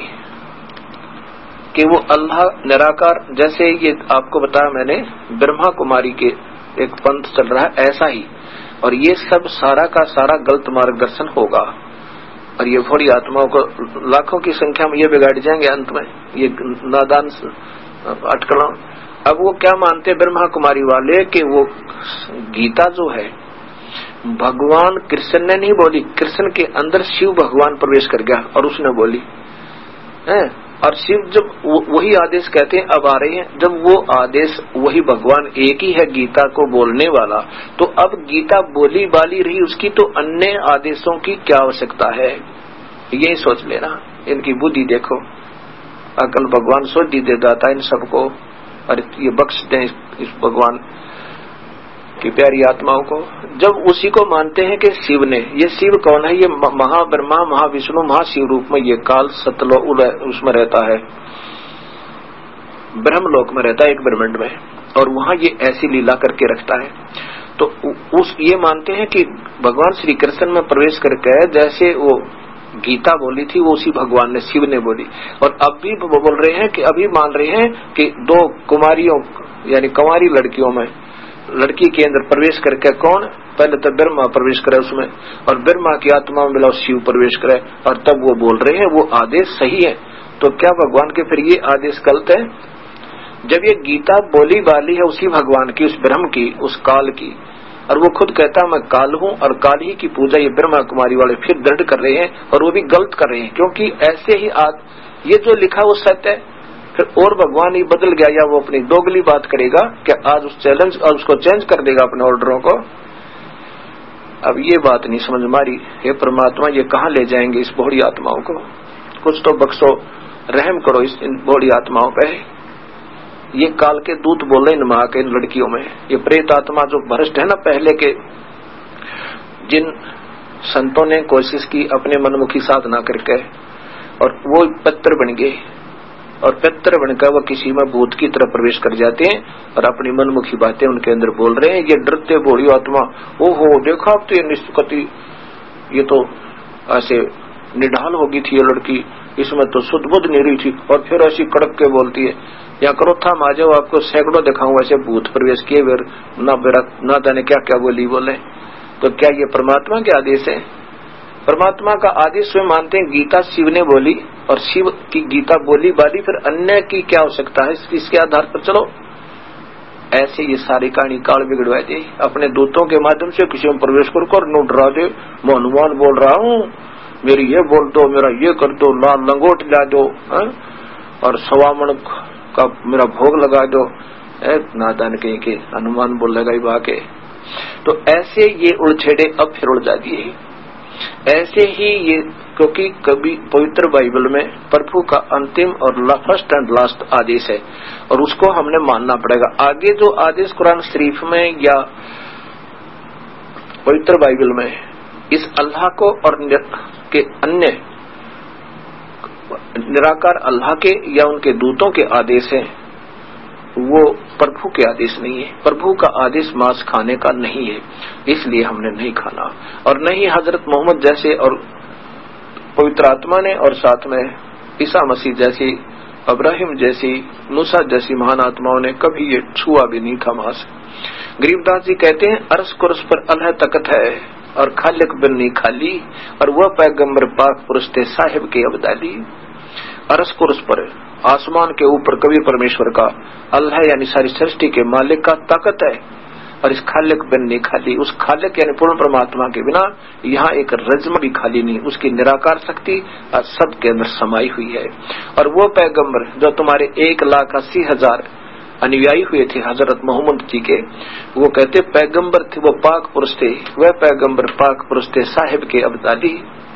कि वो अल्लाह निराकार, जैसे ये आपको बताया मैंने ब्रह्मा कुमारी के एक पंथ चल रहा है ऐसा ही, और ये सब सारा का सारा गलत मार्गदर्शन होगा और ये थोड़ी आत्माओं को लाखों की संख्या में ये बिगाड़ जाएंगे अंत में, ये नादान अटकलों। अब वो क्या मानते ब्रह्मा कुमारी वाले कि वो गीता जो है भगवान कृष्ण ने नहीं बोली, कृष्ण के अंदर शिव भगवान प्रवेश कर गया और उसने बोली है। और शिव जब वही आदेश कहते हैं अब आ रहे हैं, जब वो आदेश वही भगवान एक ही है गीता को बोलने वाला, तो अब गीता बोली बाली रही उसकी तो अन्य आदेशों की क्या आवश्यकता है, यही सोच लेना। इनकी बुद्धि देखो, अकल भगवान सोच दी दे दाता इन सबको, और ये बख्श दें इस भगवान की प्यारी आत्माओं को। जब उसी को मानते हैं कि शिव ने, ये शिव कौन है, ये महाब्रह्मा महाविष्णु महाशिव रूप में ये काल सतलो उसमें रहता है, ब्रह्मलोक में रहता है एक ब्रह्मांड में, और वहां ये ऐसी लीला करके रखता है। तो उस ये मानते हैं कि भगवान श्री कृष्ण में प्रवेश करके जैसे वो गीता बोली थी वो उसी भगवान ने शिव ने बोली। और अब भी वो बोल रहे हैं कि अभी मान रहे हैं कि दो कुमारियों यानी कुंवारी लड़कियों में लड़की के अंदर प्रवेश करके कौन, पहले तो ब्रह्मा प्रवेश करे उसमें, और ब्रह्मा की आत्मा में मिला शिव प्रवेश करे, और तब वो बोल रहे हैं वो आदेश सही है। तो क्या भगवान के फिर ये आदेश गलत है? जब ये गीता बोली बाली है उसी भगवान की, उस ब्रह्म की, उस काल की, और वो खुद कहता मैं काल हूँ और काल ही की पूजा ये ब्रह्मा कुमारी वाले फिर दृढ़ कर रहे हैं, और वो भी गलत कर रहे हैं, क्योंकि ऐसे ही आज ये जो लिखा वो सत्य है। फिर और भगवान ही बदल गया या वो अपनी दोगली बात करेगा कि आज उस चैलेंज और उसको चेंज कर देगा अपने ऑर्डरों को। अब ये बात नहीं समझ मारी, हे परमात्मा ये कहाँ ले जाएंगे इस बूढ़ी आत्माओं को, कुछ तो बख्शो, रहम करो इस इन बूढ़ी आत्माओं पे। ये काल के दूत बोल रहे इन माँ के इन लड़कियों में, ये प्रेत आत्मा जो भ्रष्ट है ना, पहले के जिन संतों ने कोशिश की अपने मनमुखी साधना करके और वो पत्र बन गए, और पत्र बनकर वो किसी में भूत की तरफ प्रवेश कर जाते हैं और अपनी मनमुखी बातें उनके अंदर बोल रहे हैं। ये डरते बूढ़ी आत्मा, ओहो देखा अब तो ये निष्कति, ये तो ऐसे निढाल हो गई थी ये लड़की, इसमें तो शुद्ध बुद्ध नहीं रही थी, और फिर ऐसी कड़क के बोलती है या करो था माजो आपको सैकड़ों दिखाऊं ऐसे भूत प्रवेश किए, फिर ना ना जाने क्या क्या बोली बोले। तो क्या ये परमात्मा के आदेश है? परमात्मा का आदेश वे मानते हैं गीता शिव ने बोली, और शिव की गीता बोली बाली, फिर अन्य की क्या आवश्यकता है, इसके आधार पर चलो। ऐसे ये सारी कहानी काल बिगड़वा दे, अपने दूतों के माध्यम से किसी में प्रवेश कर कर नो डरा दे, मैं हनुमान बोल रहा हूँ, मेरी ये बोल दो, मेरा ये कर दो, लाल लंगोट ला दो, है? और सवामण का मेरा भोग लगा दो, नादान कहीं के हनुमान बोल लगा बाके। तो ऐसे ये उड़छेड़े अब फिर उड़ जा दिए। ऐसे ही ये, क्योंकि कभी पवित्र बाइबल में प्रभु का अंतिम और फर्स्ट एंड लास्ट आदेश है और उसको हमने मानना पड़ेगा। आगे जो आदेश कुरान शरीफ में या पवित्र बाइबल में इस अल्लाह को और के अन्य निराकार अल्लाह के या उनके दूतों के आदेश हैं, वो प्रभु के आदेश नहीं है। प्रभु का आदेश मांस खाने का नहीं है, इसलिए हमने नहीं खाना। और नहीं हजरत मोहम्मद जैसे और पवित्र आत्मा ने और साथ में ईसा मसीह जैसी, अब्राहिम जैसी, मूसा जैसी महान आत्माओं ने कभी ये छुआ भी नहीं था मांस। गरीबदास जी कहते हैं अरस कुरस पर अल्लाह तकत है और खालिक बिन्नी खाली, और वह पैगंबर पाक पुरुष थे साहिब के अब्दाली। अरस कुरस पर आसमान के ऊपर कबीर परमेश्वर का अल्लाह यानी सारी सृष्टि के मालिक का ताकत है, और इस खालिक बिन्नी खाली, उस खालिक यानी पूर्ण परमात्मा के बिना यहाँ एक रज्म भी खाली नहीं, उसकी निराकार शक्ति सब के अंदर समाई हुई है। और वो पैगंबर जो तुम्हारे एक लाख अस्सी हजार अनुयायी हुए थे हजरत मोहम्मद जी के, वो कहते पैगंबर थे, वो पाक पुरुष थे, वह पैगंबर पाक पुरुष थे साहिब के अब्दाली।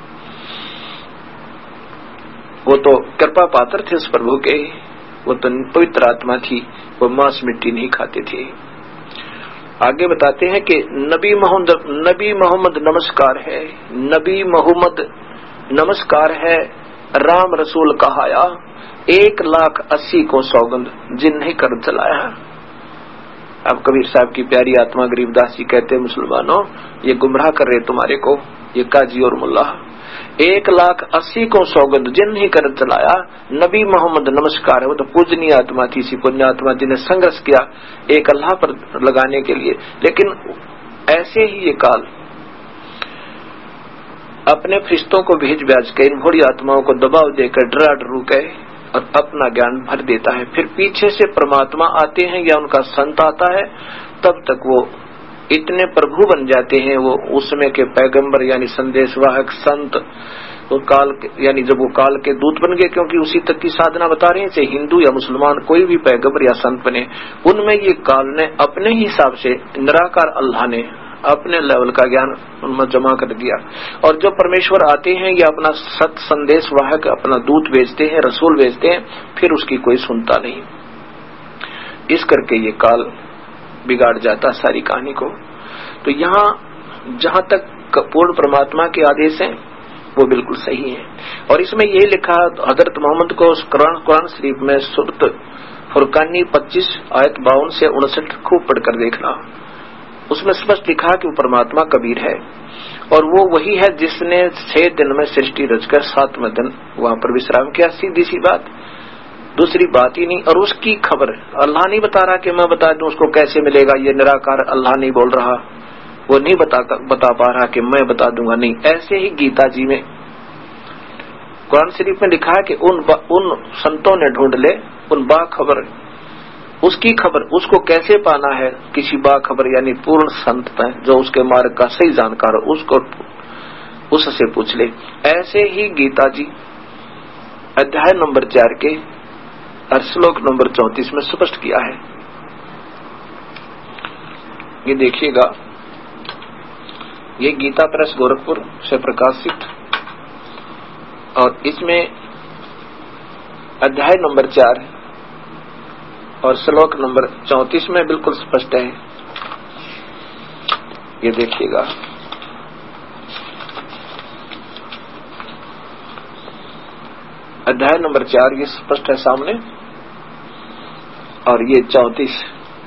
वो तो कृपा पात्र थे उस प्रभु के, वो तो पवित्र आत्मा थी, वो मांस मिट्टी नहीं खाते थे। आगे बताते हैं कि नबी मोहम्मद नबी मोहम्मद नमस्कार है, नबी मोहम्मद नमस्कार है, राम रसूल कहाया, एक लाख अस्सी को सौगंध जिन नहीं कर चलाया। अब कबीर साहब की प्यारी आत्मा गरीबदास जी कहते हैं मुसलमानों, ये गुमराह कर रहे तुम्हारे को ये काजी और मुल्ला। एक लाख अस्सी को सौगंध जिन नहीं कर चलाया, नबी मोहम्मद नमस्कार है। वो तो पूजनीय आत्मा थी, सी पुण्य आत्मा जिन्हें संघर्ष किया एक अल्लाह पर लगाने के लिए। लेकिन ऐसे ही ये काल अपने फरिश्तों को भेज भेज के इन भोड़ी आत्माओं को दबाव देकर डरा डरू के और अपना ज्ञान भर देता है। फिर पीछे से परमात्मा आते हैं या उनका संत आता है, तब तक वो इतने प्रभु बन जाते हैं, वो उसमें के पैगंबर यानी संदेशवाहक संत, वो काल यानी जब वो काल के दूत बन गए, क्योंकि उसी तक की साधना बता रहे हैं, चाहे हिंदू या मुसलमान कोई भी पैगंबर या संत बने, उनमें ये काल ने अपने हिसाब से निराकार अल्लाह ने अपने लेवल का ज्ञान उनमें जमा कर दिया। और जो परमेश्वर आते हैं ये अपना सत संदेश वाहक अपना दूत भेजते हैं, रसूल भेजते हैं, फिर उसकी कोई सुनता नहीं। इस करके ये काल बिगाड़ जाता सारी कहानी को। तो यहाँ जहां तक पूर्ण परमात्मा के आदेश हैं वो बिल्कुल सही है। और इसमें ये लिखा हजरत मोहम्मद को कुरान कुरान शरीफ में सूरत फुरकानी पच्चीस आयत बावन से उनसठ खूब पढ़कर देखना, उसमें स्पष्ट लिखा कि वो परमात्मा कबीर है और वो वही है जिसने छह दिन में सृष्टि रचकर सातवें दिन वहां पर विश्राम किया। सीधी सी बात, दूसरी बात ही नहीं। और उसकी खबर अल्लाह नहीं बता रहा कि मैं बता दूं उसको कैसे मिलेगा, ये निराकार अल्लाह नहीं बोल रहा, वो नहीं बता बता पा रहा कि मैं बता दूंगा, नहीं। ऐसे ही गीता जी में कुरान शरीफ में लिखा है कि उन उन संतों ने ढूंढ ले उन बाखबर, उसकी खबर उसको कैसे पाना है, किसी बाखबर यानी पूर्ण संत है जो उसके मार्ग का सही जानकार हो, उसको उससे पूछ ले। ऐसे ही गीता जी अध्याय नंबर चार के और श्लोक नंबर चौंतीस में स्पष्ट किया है। ये देखिएगा, ये गीता प्रेस गोरखपुर से प्रकाशित, और इसमें अध्याय नंबर चार और श्लोक नंबर चौंतीस में बिल्कुल स्पष्ट है। ये देखिएगा, अध्याय नंबर चार ये स्पष्ट है सामने, और ये चौंतीस,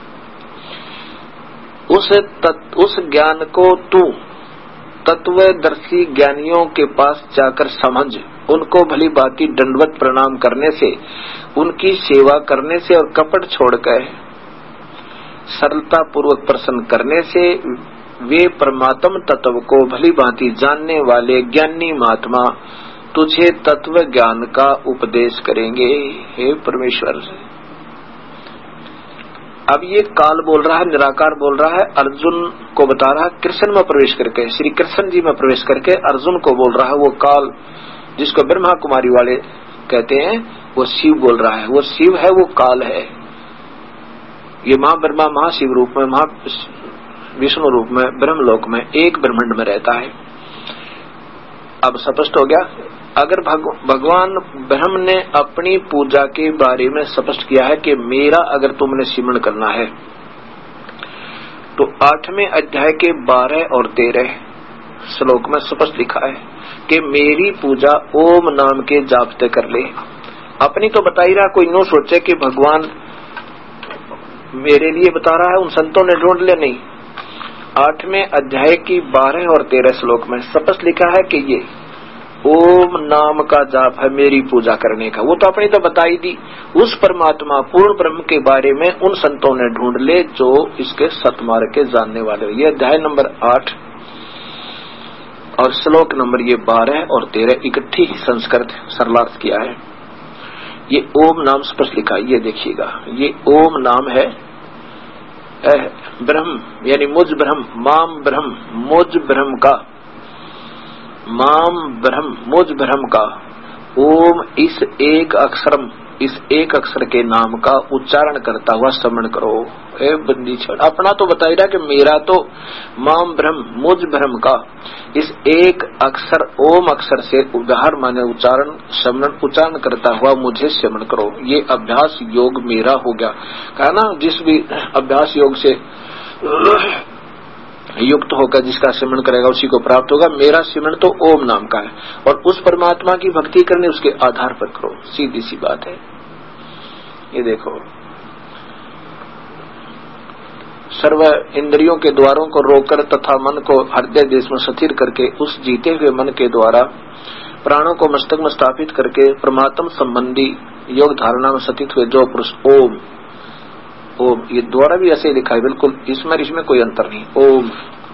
उस तत्, उस ज्ञान को तू तत्वदर्शी ज्ञानियों के पास जाकर समझ, उनको भली भांति दंडवत प्रणाम करने से, उनकी सेवा करने से और कपट छोड़कर सरलता पूर्वक प्रसन्न करने से वे परमात्म तत्व को भली भांति जानने वाले ज्ञानी महात्मा तुझे तत्व ज्ञान का उपदेश करेंगे। हे परमेश्वर, अब ये काल बोल रहा है, निराकार बोल रहा है, अर्जुन को बता रहा है, कृष्ण में प्रवेश करके, श्री कृष्ण जी में प्रवेश करके अर्जुन को बोल रहा है। वो काल जिसको ब्रह्मा कुमारी वाले कहते हैं वो शिव बोल रहा है, वो शिव है, वो काल है। ये माँ ब्रह्मा महाशिव रूप में, महा विष्णु रूप में, ब्रह्मलोक में एक ब्रह्मांड में रहता है। अब स्पष्ट हो गया। अगर भग, भगवान ब्रह्म ने अपनी पूजा के बारे में स्पष्ट किया है कि मेरा अगर तुमने सिमरण करना है, तो आठवें अध्याय के बारह और तेरह श्लोक में स्पष्ट लिखा है कि मेरी पूजा ओम नाम के जापते कर ले। अपनी तो बता ही रहा, कोई नो सोचे कि भगवान मेरे लिए बता रहा है, उन संतों ने ढूंढ लिया नहीं। आठवें अध्याय की बारह और तेरह श्लोक में स्पष्ट लिखा है कि ये ओम नाम का जाप है मेरी पूजा करने का। वो तो अपनी तो बता ही दी। उस परमात्मा पूर्ण ब्रह्म के बारे में उन संतों ने ढूंढ ले जो इसके सतमार्ग के जानने वाले। ये अध्याय नंबर आठ और श्लोक नंबर ये बारह और तेरह इकट्ठी संस्कृत सरलार्थ किया है। ये ओम नाम स्पष्ट लिखा है, ये देखिएगा। ये ओम नाम है ब्रह्म यानी मुझ ब्रह्म, माम ब्रह्म, मुझ ब्रह्म का, माम ब्रह्म, मुझ ब्रह्म का ओम, इस एक अक्षरम, इस एक अक्षर के नाम का उच्चारण करता हुआ स्मरण करो। ए बंदी छड़, अपना तो बता ही रहा कि मेरा तो माम ब्रह्म, मुझ ब्रह्म का इस एक अक्षर ओम अक्षर से उदाहरण माने उच्चारण स्मरण उच्चारण करता हुआ मुझे स्मरण करो। ये अभ्यास योग मेरा हो गया। कहा ना, जिस भी अभ्यास योग से युक्त होकर जिसका सिमरण करेगा उसी को प्राप्त होगा। मेरा सिमरण तो ओम नाम का है और उस परमात्मा की भक्ति करने उसके आधार पर करो। सीधी सी बात है। ये देखो, सर्व इंद्रियों के द्वारों को रोककर तथा मन को हृदय देश में स्थिर करके उस जीते हुए मन के द्वारा प्राणों को मस्तक में स्थापित करके परमात्मा संबंधी योग धारणा में स्थित हुए जो पुरुष ओम, ओम ये द्वारा भी ऐसे लिखा है बिल्कुल, इसमें इसमें कोई अंतर नहीं। ओम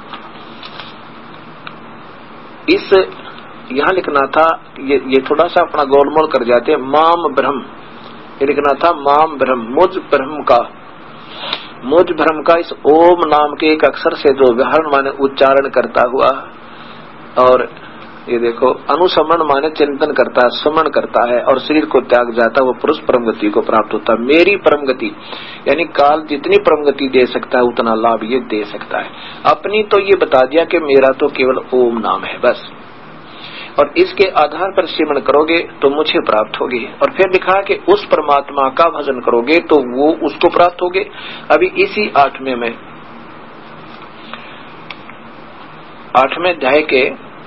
इस यहाँ लिखना था, ये ये थोड़ा सा अपना गोलमोल कर जाते हैं। माम ब्रह्म ये लिखना था माम ब्रह्म, मुझ ब्रह्म का, मुझ ब्रह्म का इस ओम नाम के एक अक्षर से जो व्याहरण माने उच्चारण करता हुआ, और ये देखो अनुसमण माने चिंतन करता है, स्मरण करता है और शरीर को त्याग जाता है, वो पुरुष परम गति को प्राप्त होता है। मेरी परम गति यानी काल जितनी परम गति दे सकता है उतना लाभ ये दे सकता है। अपनी तो ये बता दिया कि मेरा तो केवल ओम नाम है बस, और इसके आधार पर सिमरण करोगे तो मुझे प्राप्त होगी। और फिर लिखा कि उस परमात्मा का भजन करोगे तो वो उसको प्राप्त होगे। अभी इसी आठवें में आठवें अध्याय के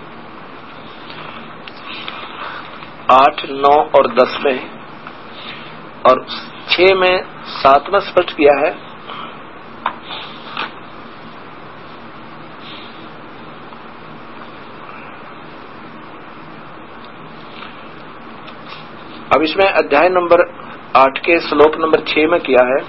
आठ, नौ और दस में और छह में सात में स्पष्ट किया है। अब इसमें अध्याय नंबर आठ के श्लोक नंबर छह में किया है।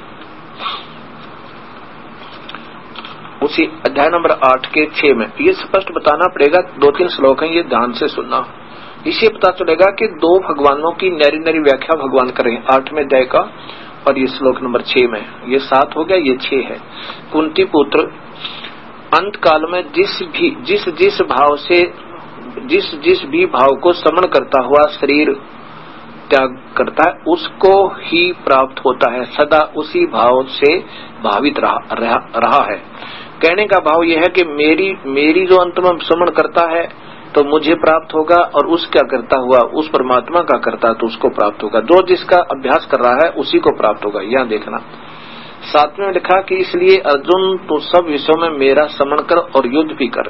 उसी अध्याय नंबर आठ के छह में ये स्पष्ट बताना पड़ेगा। दो तीन श्लोक हैं, ये ध्यान से सुनना। इससे पता चलेगा कि दो भगवानों की नरी नरी व्याख्या भगवान करें आठवें अध्याय का, और ये श्लोक नंबर छह में। ये सात हो गया, ये छह है। कुंती पुत्र अंत काल में जिस भी जिस जिस भाव से जिस जिस भी भाव को समण करता हुआ शरीर त्याग करता है उसको ही प्राप्त होता है। सदा उसी भाव से भावित रहा, रहा, रहा है। कहने का भाव यह है कि मेरी मेरी जो अंत में समण करता है तो मुझे प्राप्त होगा, और उसका करता हुआ उस परमात्मा का करता तो उसको प्राप्त होगा। जो जिसका अभ्यास कर रहा है उसी को प्राप्त होगा। यहाँ देखना सातवें में लिखा कि इसलिए अर्जुन तो सब विषयों में मेरा समण कर और युद्ध भी कर,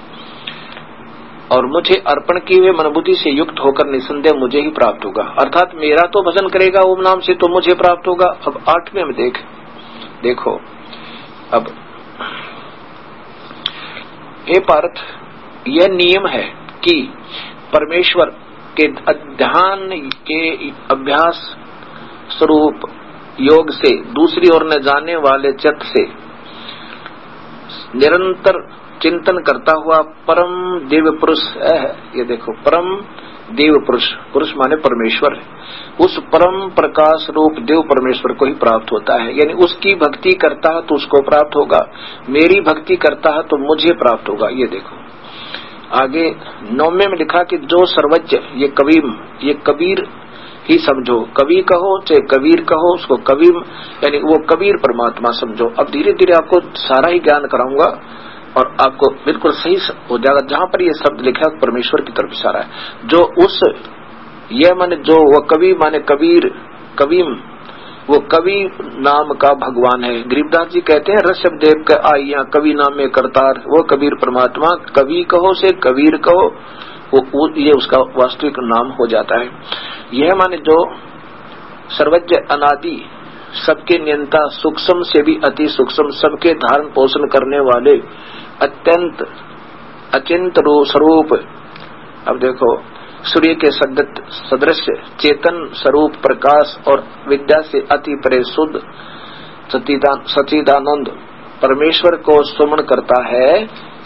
और मुझे अर्पण किए हुए मनबुद्धि से युक्त होकर निसंदेह मुझे ही प्राप्त होगा। अर्थात मेरा तो भजन करेगा ओम नाम से तो मुझे प्राप्त होगा। अब आठवें में देख देखो अब हे पार्थ, यह नियम है कि परमेश्वर के ध्यान के अभ्यास स्वरूप योग से दूसरी ओर न जाने वाले चित्त से निरंतर चिंतन करता हुआ परम देव पुरुष है। ये देखो परम देव पुरुष, पुरुष माने परमेश्वर, उस परम प्रकाश रूप देव परमेश्वर को ही प्राप्त होता है। यानी उसकी भक्ति करता है तो उसको प्राप्त होगा, मेरी भक्ति करता है तो मुझे प्राप्त होगा। ये देखो आगे नौवे में लिखा कि जो सर्वज्ञ, ये कबीर, ये कबीर ही समझो, कवि कहो चाहे कबीर कहो, उसको कबीर यानी वो कबीर परमात्मा समझो। अब धीरे धीरे आपको सारा ही ज्ञान कराऊंगा और आपको बिल्कुल सही हो जाएगा। जहां पर ये शब्द लिखा है परमेश्वर की तरफ इशारा है। जो उस ये माने जो वो कवि माने कबीर, कवीम वो कवि नाम का भगवान है। गरीबदास जी कहते हैं ऋषभ देव का आई यहाँ कवि नाम में करतार, वो कबीर परमात्मा, कवि कहो से कबीर कहो, वो ये उसका वास्तविक नाम हो जाता है। यह माने जो सर्वज्ञ अनादि सबके नियंता, सूक्ष्म से भी अति सूक्ष्म, सबके धारण पोषण करने वाले, अत्यंत अचिंत स्वरूप। अब देखो, सूर्य के सदृश चेतन स्वरूप प्रकाश और विद्या से अति परे शुद्ध सच्चिदानंद परमेश्वर को सुमन करता है,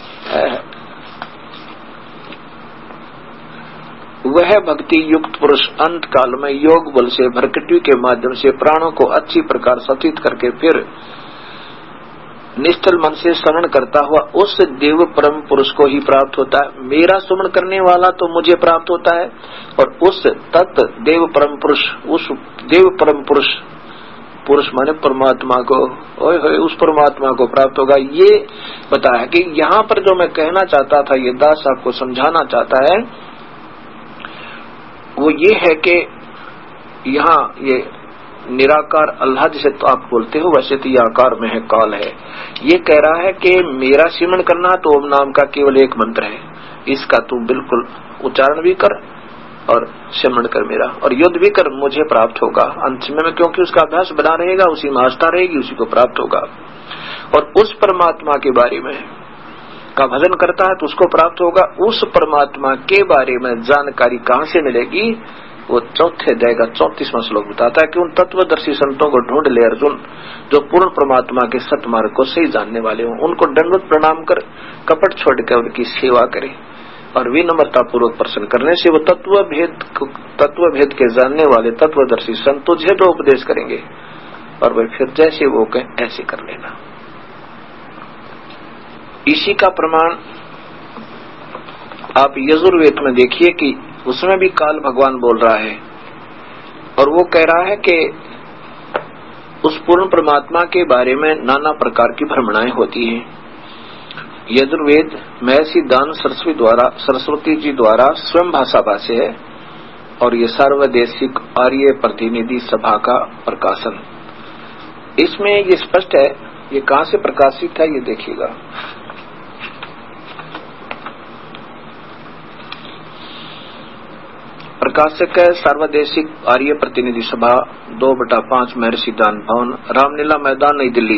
वह भक्ति युक्त पुरुष अंत काल में योग बल से भरकटी के माध्यम से प्राणों को अच्छी प्रकार सचित करके फिर निश्चल मन से श्रवण करता हुआ उस देव परम पुरुष को ही प्राप्त होता है। मेरा सुमन करने वाला तो मुझे प्राप्त होता है और उस तत् देव परम पुरुष, उस देव परम पुरुष, पुरुष माने परमात्मा को, ओए होए उस परमात्मा को प्राप्त होगा। ये बताया कि यहाँ पर जो मैं कहना चाहता था, ये दास आपको समझाना चाहता है, वो ये है कि यहाँ ये निराकार अल्लाह जिसे तो आप बोलते हो, वैसे तो ये आकार में है, काल है। ये कह रहा है कि मेरा सिमरन करना तो ओम नाम का केवल एक मंत्र है, इसका तू बिल्कुल उच्चारण भी कर और सिमरन कर मेरा, और युद्ध भी कर, मुझे प्राप्त होगा अंत में, क्योंकि उसका अभ्यास बना रहेगा, उसी में आस्था रहेगी, उसी को प्राप्त होगा। और उस परमात्मा के बारे में का भजन करता है तो उसको प्राप्त होगा। उस परमात्मा के बारे में जानकारी कहाँ से मिलेगी, वो चौथे अध्याय का चौतीसवां श्लोक बताता है कि उन तत्वदर्शी संतों को ढूंढ ले अर्जुन, जो पूर्ण परमात्मा के सतमार्ग को सही जानने वाले हों, उनको दंडवत प्रणाम कर कपट छोड़कर उनकी सेवा करे और विनम्रता पूर्वक प्रसन्न करने से वो तत्व भेद तत्व भेद के जानने वाले तत्वदर्शी संत तुझे तो उपदेश करेंगे और वे फिर जैसे वो कहें ऐसे कर लेना। इसी का प्रमाण आप यजुर्वेद में देखिए कि उसमें भी काल भगवान बोल रहा है और वो कह रहा है कि उस पूर्ण परमात्मा के बारे में नाना प्रकार की भ्रमणाएं होती हैं। यजुर्वेद महर्षि दान सरस्वती द्वारा सरस्वती जी द्वारा स्वयं भाषा भाष्य है और ये सार्वदेशिक आर्य प्रतिनिधि सभा का प्रकाशन। इसमें ये स्पष्ट है, ये कहाँ से प्रकाशित है ये देखिएगा। प्रकाशक है सार्वदेशिक आर्य प्रतिनिधि सभा, दो बटा पांच महर्षि दान भवन, रामलीला मैदान, नई दिल्ली।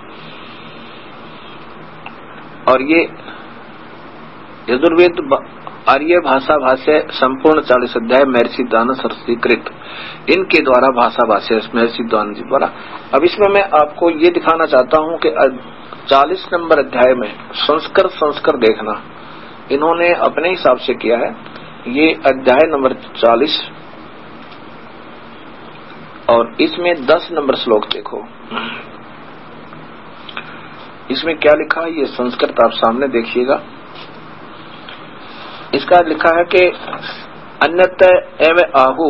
और ये यजुर्वेद आर्य भाषा भाष्य संपूर्ण चालीस अध्याय महर्षि दान सरस्वती कृत, इनके द्वारा भाषा भाष्य महर्षि दान जी द्वारा। अब इसमें मैं आपको ये दिखाना चाहता हूँ कि चालीस नंबर अध्याय में संस्कर संस्कर देखना इन्होंने अपने हिसाब से किया है। ये अध्याय नंबर चालीस और इसमें दस नंबर श्लोक देखो, इसमें क्या लिखा है ये संस्कृत आप सामने देखिएगा। इसका लिखा है कि अन्यत एव आहु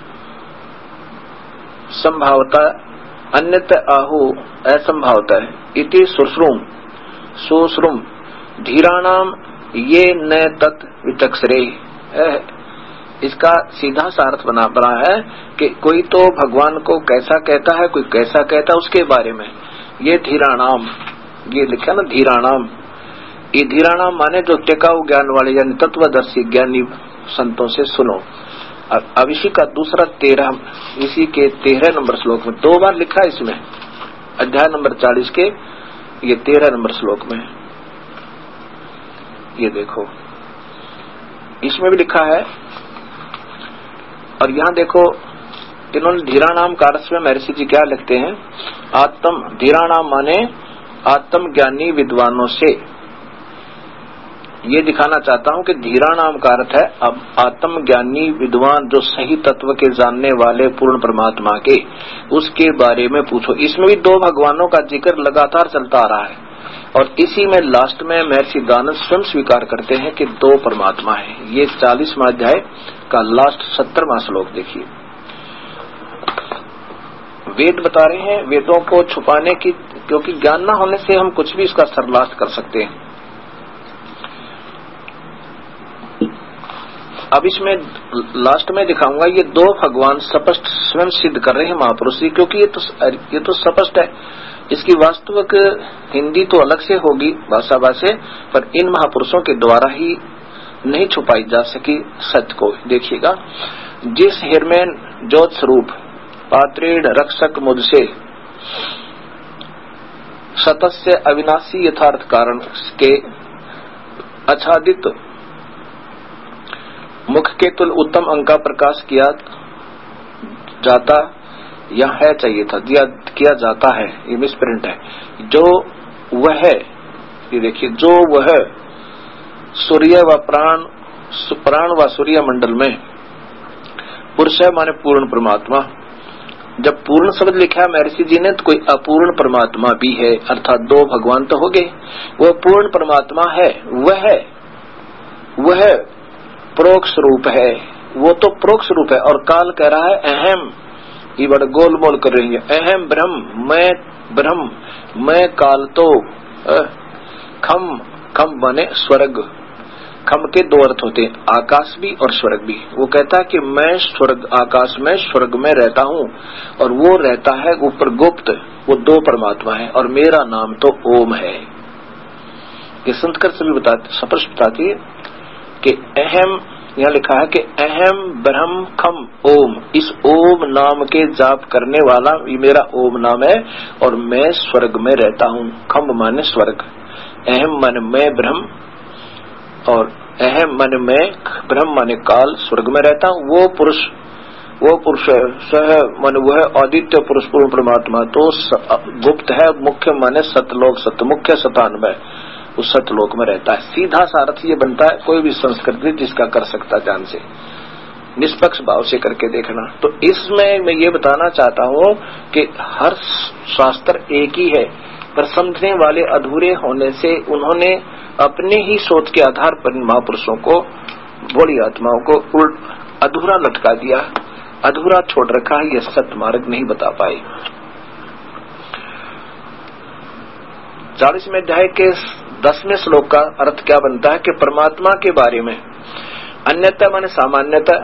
संभावता, अन्यत आहु असंभावता इति सुश्रुम सुश्रुम धीराणाम ये न तत् विचक्षरे। इसका सीधा सा अर्थ बना बना है कि कोई तो भगवान को कैसा कहता है, कोई कैसा कहता है, उसके बारे में ये धीराणाम, ये लिखा ना धीराणाम, ये धीराणाम माने जो टिकाऊ ज्ञान वाले यानी तत्वदर्शी ज्ञानी संतों से सुनो। अब इसी का दूसरा तेरह, इसी के तेरह नंबर श्लोक में दो बार लिखा है, इसमें अध्याय नंबर चालीस के ये तेरह नंबर श्लोक में ये देखो, इसमें भी लिखा है। और यहाँ देखो इन्होंने धीराणाम का अर्थ में महर्षि जी क्या लिखते हैं, आत्म धीराणाम माने आत्म ज्ञानी विद्वानों से। ये दिखाना चाहता हूँ कि धीराणाम का अर्थ है अब आत्म ज्ञानी विद्वान जो सही तत्व के जानने वाले पूर्ण परमात्मा के, उसके बारे में पूछो। इसमें भी दो भगवानों का जिक्र लगातार चलता आ रहा है और इसी में लास्ट में महर्षि दानव स्वयं स्वीकार करते हैं कि दो परमात्मा है। ये चालीसवां अध्याय का लास्ट सत्तरवां श्लोक देखिए। वेद बता रहे हैं वेदों को छुपाने की, क्योंकि ज्ञान न होने से हम कुछ भी इसका सर्वनाश कर सकते हैं। अब इसमें लास्ट में दिखाऊंगा ये दो भगवान स्पष्ट स्वयं सिद्ध कर रहे हैं महापुरुष जी, क्योंकि ये तो ये तो स्पष्ट है। इसकी वास्तविक हिंदी तो अलग से होगी भाषा भाषा, पर इन महापुरुषों के द्वारा ही नहीं छुपाई जा सकी सत्य को। देखिएगा, जिस हिरमेन ज्योत स्वरूप पात्रेण रक्षक मुझसे सतस्य अविनाशी यथार्थ कारण के आच्छादित मुख के तुल उत्तम अंक का प्रकाश किया जाता या है चाहिए था, दिया किया जाता है, ये मिसप्रिंट है। जो वह है, ये देखिए, जो वह सूर्य व प्राण प्राण व सूर्य मंडल में पुरुष है माने पूर्ण परमात्मा। जब पूर्ण शब्द लिखा है महर्षि जी ने तो कोई अपूर्ण परमात्मा भी है, अर्थात दो भगवान तो हो गए। वो पूर्ण परमात्मा है, वह है वह प्रोक्ष रूप है, वो तो प्रोक्ष रूप है। और काल कह रहा है अहम, ये बड़ा गोलमोल कर रही है, अहम ब्रह्म, मैं ब्रह्म, मैं काल तो खम खम बने स्वर्ग। खम के दो अर्थ होते हैं, आकाश भी और स्वर्ग भी। वो कहता है कि मैं स्वर्ग आकाश में स्वर्ग में रहता हूँ और वो रहता है ऊपर गुप्त, वो दो परमात्मा है और मेरा नाम तो ओम है। ये संतकर सभी बताते स्पष्ट बताती है कि अहम, यहाँ लिखा है कि अहम ब्रह्म खम ओम, इस ओम नाम के जाप करने वाला ये मेरा ओम नाम है और मैं स्वर्ग में रहता हूँ। खम माने स्वर्ग, अहम माने मैं ब्रह्म और अहम माने मैं, ब्रह्म माने काल, स्वर्ग में रहता हूँ। वो पुरुष वो पुरुष सह माने वह आदित्य पुरुष पूर्ण परमात्मा तो गुप्त है, मुख्य माने सतलोक, सत्य मुख्य सतान में उस सतलोक में रहता है। सीधा सा अर्थ ये बनता है, कोई भी संस्कृत जिसका कर सकता ध्यान से निष्पक्ष भाव से करके देखना। तो इसमें मैं ये बताना चाहता हूँ कि हर शास्त्र एक ही है, पर समझने वाले अधूरे होने से उन्होंने अपने ही सोच के आधार पर महापुरुषों को, बड़ी आत्माओं को उल्ट अधूरा लटका दिया, अधूरा छोड़ रखा है, यह सत्य मार्ग नहीं बता पाए। चालीसवें अध्याय के दसवें श्लोक का अर्थ क्या बनता है कि परमात्मा के बारे में अन्यथा माने सामान्यता,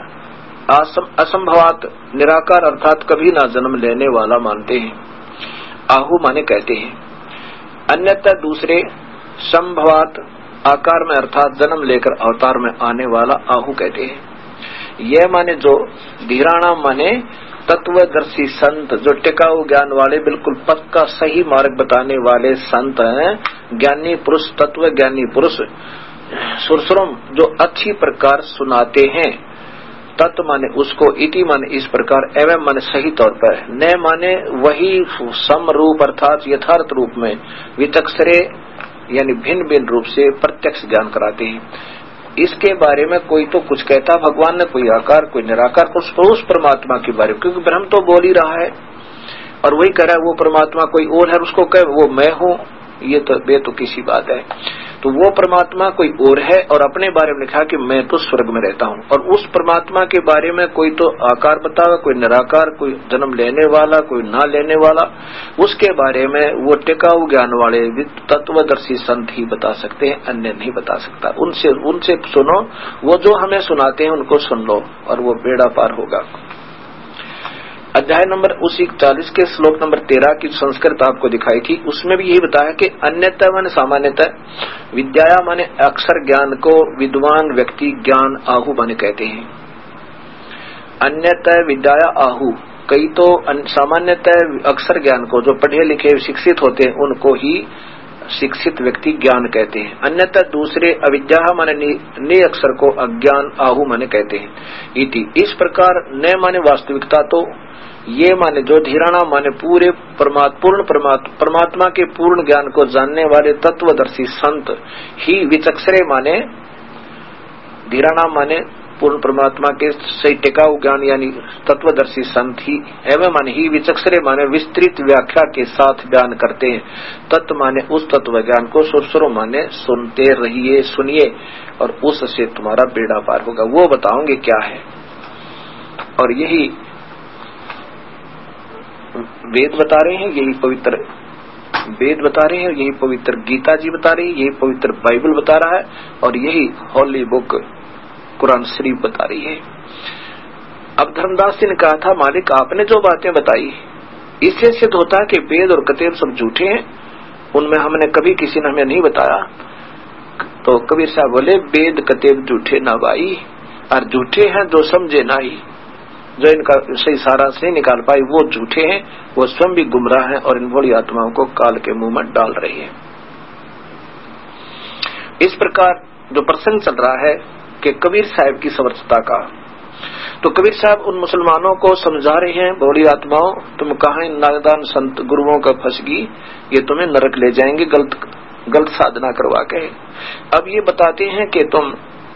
असंभवात निराकार अर्थात कभी ना जन्म लेने वाला मानते हैं। आहु माने कहते हैं, अन्यथा दूसरे संभवात आकार में अर्थात जन्म लेकर अवतार में आने वाला आहु कहते हैं। यह माने जो धीराणा माने तत्वदर्शी संत, जो टिकाऊ ज्ञान वाले बिल्कुल पक्का सही मार्ग बताने वाले संत हैं, ज्ञानी पुरुष, तत्व ज्ञानी पुरुष, सुरसुरम जो अच्छी प्रकार सुनाते हैं। तत्व माने उसको, इति माने इस प्रकार, एवं माने सही तौर पर, न माने वही सम रूप अर्थात यथार्थ रूप में, विचक्षरे यानी भिन्न भिन्न रूप से प्रत्यक्ष ज्ञान कराते हैं। इसके बारे में कोई तो कुछ कहता भगवान ने, कोई आकार कोई निराकार, कुछ उस परमात्मा के बारे में, क्योंकि ब्रह्म तो बोल ही रहा है और वही कह रहा है वो परमात्मा कोई और है, उसको कह वो मैं हूँ, ये तो बे तो किसी बात है। तो वो परमात्मा कोई और है और अपने बारे में लिखा कि मैं तो स्वर्ग में रहता हूँ। और उस परमात्मा के बारे में कोई तो आकार बतावा, कोई निराकार, कोई जन्म लेने वाला, कोई ना लेने वाला, उसके बारे में वो टिकाऊ ज्ञान वाले तत्वदर्शी संत ही बता सकते हैं, अन्य नहीं बता सकता। उनसे उनसे सुनो, वो जो हमें सुनाते हैं उनको सुन लो और वो बेड़ा पार होगा। अध्याय नंबर उसी चालीस के श्लोक नंबर तेरह की संस्कृत आपको दिखाई थी, उसमें भी यही बताया कि अन्यतः माने सामान्यतः, विद्याया माने अक्षर ज्ञान को विद्वान व्यक्ति ज्ञान आहु माने कहते हैं। अन्यतः विद्याया आहु, कई तो सामान्यतः अक्षर ज्ञान को जो पढ़े लिखे शिक्षित होते हैं उनको ही शिक्षित व्यक्ति ज्ञान कहते हैं। अन्यतः दूसरे अविद्या माने ने अक्षर को अज्ञान आहु माने कहते हैं। इति इस प्रकार न माने वास्तविकता तो, ये माने जो धीराणा माने पूरे परमात्मा पूर्ण परमात्मा परमात्मा के पूर्ण ज्ञान को जानने वाले तत्वदर्शी संत ही, विचक्षरे माने धीराणा माने पूर्ण परमात्मा के सही टिकाऊ ज्ञान यानी तत्वदर्शी संत ही, एवं माने ही विचक्षरे माने विस्तृत व्याख्या के साथ बयान करते हैं। तत्व माने उस तत्व ज्ञान को, सुरसुरो माने सुनते रहिए, सुनिए और उससे तुम्हारा बेड़ा पार होगा। वो बताओगे क्या है। और यही वेद बता रहे हैं, यही पवित्र वेद बता रहे हैं, यही पवित्र गीता जी बता रही है, यही पवित्र बाइबल बता रहा है और यही हॉली बुक कुरान शरीफ बता रही है। अब धर्मदास जी ने कहा था, मालिक आपने जो बातें बताई इससे सिद्ध होता है कि वेद और कतेब सब झूठे हैं, उनमें हमने कभी किसी ने हमें नहीं बताया। तो कबीर साहब बोले, वेद कतेब झूठे ना भाई, और झूठे हैं जो समझे नाई। जो इनका सही सारांश नहीं निकाल पाई वो झूठे हैं, वो स्वयं भी गुमराह हैं और इन भोली आत्माओं को काल के मुंह में डाल रही है। इस प्रकार जो प्रसंग चल रहा है कि कबीर साहब की समर्थता का, तो कबीर साहब उन मुसलमानों को समझा रहे हैं, भोली आत्माओं तुम कहां इन नादान संत गुरुओं का फंसगी, ये तुम्हें नरक ले जाएंगे गलत गलत साधना करवा के। अब ये बताते हैं कि तुम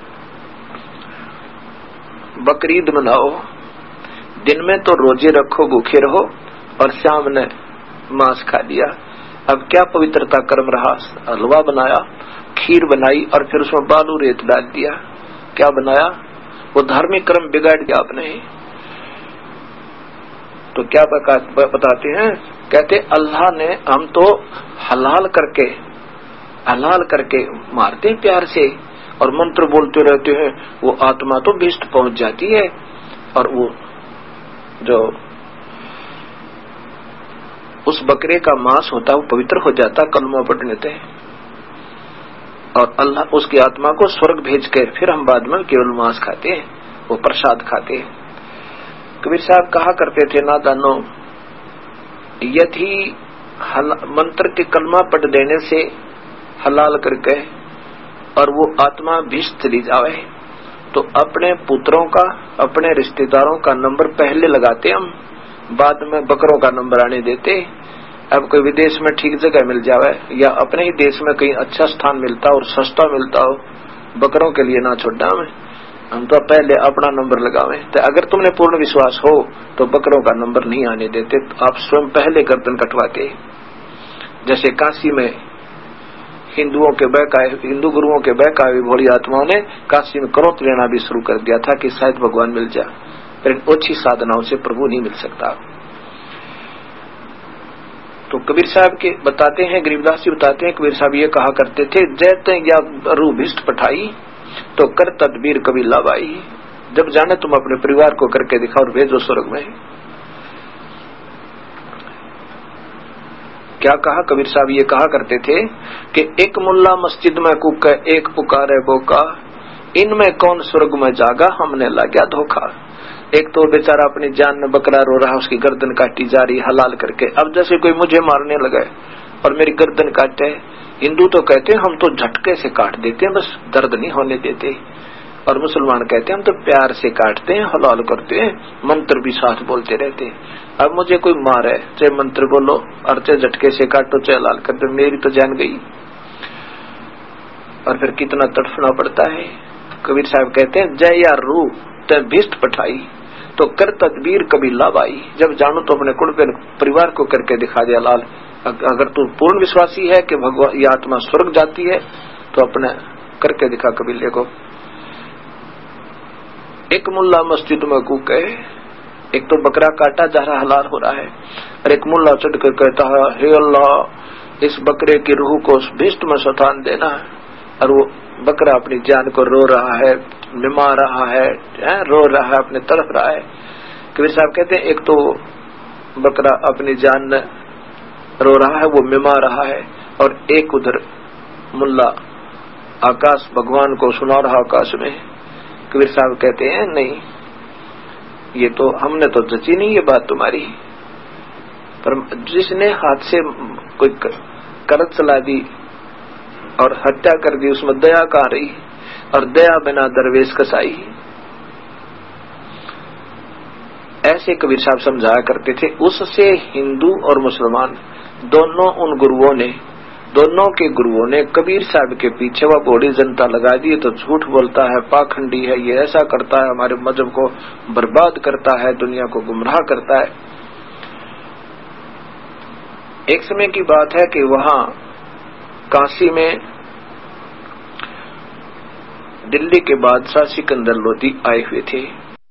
बकरीद मनाओ, दिन में तो रोजे रखो भूखे रहो और शाम ने मांस खा लिया। अब क्या पवित्रता कर्म रहा, हलवा बनाया, खीर बनाई और फिर उसमें बालू रेत डाल दिया, क्या बनाया, वो धार्मिक कर्म बिगाड़ दिया आपने। तो क्या बताते हैं, कहते अल्लाह ने हम तो हलाल करके हलाल करके मारते प्यार से और मंत्र बोलते रहते हैं, वो आत्मा तो भीष्ट पहुंच जाती है और वो जो उस बकरे का मांस होता है वो पवित्र हो जाता कलमा पढ़ने से, और अल्लाह उसकी आत्मा को स्वर्ग भेज कर फिर हम बाद में केवल मांस खाते हैं, वो प्रसाद खाते हैं। कबीर साहब कहा करते थे, नादानो यदि मंत्र के कलमा पढ़ देने से हलाल करके और वो आत्मा भीष्ट चली जावे तो अपने पुत्रों का अपने रिश्तेदारों का नंबर पहले लगाते हम, बाद में बकरों का नंबर आने देते। अब कोई विदेश में ठीक जगह मिल जावे या अपने ही देश में कहीं अच्छा स्थान मिलता और सस्ता मिलता हो, बकरों के लिए ना छोड़ना हमें, हम तो पहले अपना नंबर लगावे। तो अगर तुमने पूर्ण विश्वास हो तो बकरों का नंबर नहीं आने देते, तो आप स्वयं पहले गर्दन कटवाते। जैसे काशी में हिंदुओं के बहकाए हिंदू गुरुओं के बहकाए भोली आत्माओं ने काशी में करोत लेना भी शुरू कर दिया था कि शायद भगवान मिल जाए, पर ओछी साधनाओं से प्रभु नहीं मिल सकता। तो कबीर साहब के बताते हैं, गरीबदास जी बताते हैं, कबीर साहब ये कहा करते थे, जैते या रू भिष्ट पठाई तो कर तदबीर कभी लावाई, जब जाने तुम अपने परिवार को करके दिखाओ और भेजो स्वर्ग में। क्या कहा कबीर साहब, ये कहा करते थे कि एक मुल्ला मस्जिद में कूका एक पुकारे बोका, इनमें कौन स्वर्ग में जागा हमने लगा धोखा। एक तो बेचारा अपनी जान में बकरा रो रहा, उसकी गर्दन काटी जा रही हलाल करके। अब जैसे कोई मुझे मारने लगे और मेरी गर्दन काटे, हिंदू तो कहते हैं हम तो झटके से काट देते हैं, बस दर्द नहीं होने देते, और मुसलमान कहते हैं हम तो प्यार से काटते हैं, हलाल करते हैं, मंत्र भी साथ बोलते रहते हैं। अब मुझे कोई मारे, चाहे मंत्र बोलो और चाहे झटके से काटो चाहे हलाल कर दो, मेरी तो जान गई, और फिर कितना तड़फना पड़ता है। कबीर साहब कहते हैं, जय या रू ते भिष्ट पठाई तो कर तदबीर कभी लावाई, जब जानो तो अपने कुल परिवार को करके दिखा दे हलाल। अगर तू पूर्ण विश्वासी है कि भगवान ये आत्मा स्वर्ग जाती है तो अपने करके दिखा कबीले को। एक मुल्ला मस्जिद में कूके, एक तो बकरा काटा जा रहा हलाल हो रहा है, और एक मुल्ला चढ़ कर कहता है, हे अल्लाह इस बकरे की रूह को भिष्ट में सतान देना, और वो बकरा अपनी जान को रो रहा है, निमा रहा है, है रो रहा है, अपने तरफ रहा है। कबीर साहब कहते हैं, एक तो बकरा अपनी जान रो रहा है, वो मिमा रहा है, और एक उधर मुल्ला आकाश भगवान को सुना रहा आकाश में। कबीर साहब कहते हैं, नहीं ये तो हमने तो जची नहीं ये बात तुम्हारी, पर जिसने हाथ से कोई करत चला दी और हत्या कर दी उसमें दया कहाँ रही, और दया बिना दरवेश कसाई। ऐसे कबीर साहब समझाया करते थे। उससे हिंदू और मुसलमान दोनों उन गुरुओं ने दोनों के गुरुओं ने कबीर साहब के पीछे वह बड़ी जनता लगा दी, तो झूठ बोलता है, पाखंडी है, ये ऐसा करता है, हमारे मजहब को बर्बाद करता है, दुनिया को गुमराह करता है। एक समय की बात है कि वहां काशी में दिल्ली के बादशाह सिकंदर लोदी आए हुए थे।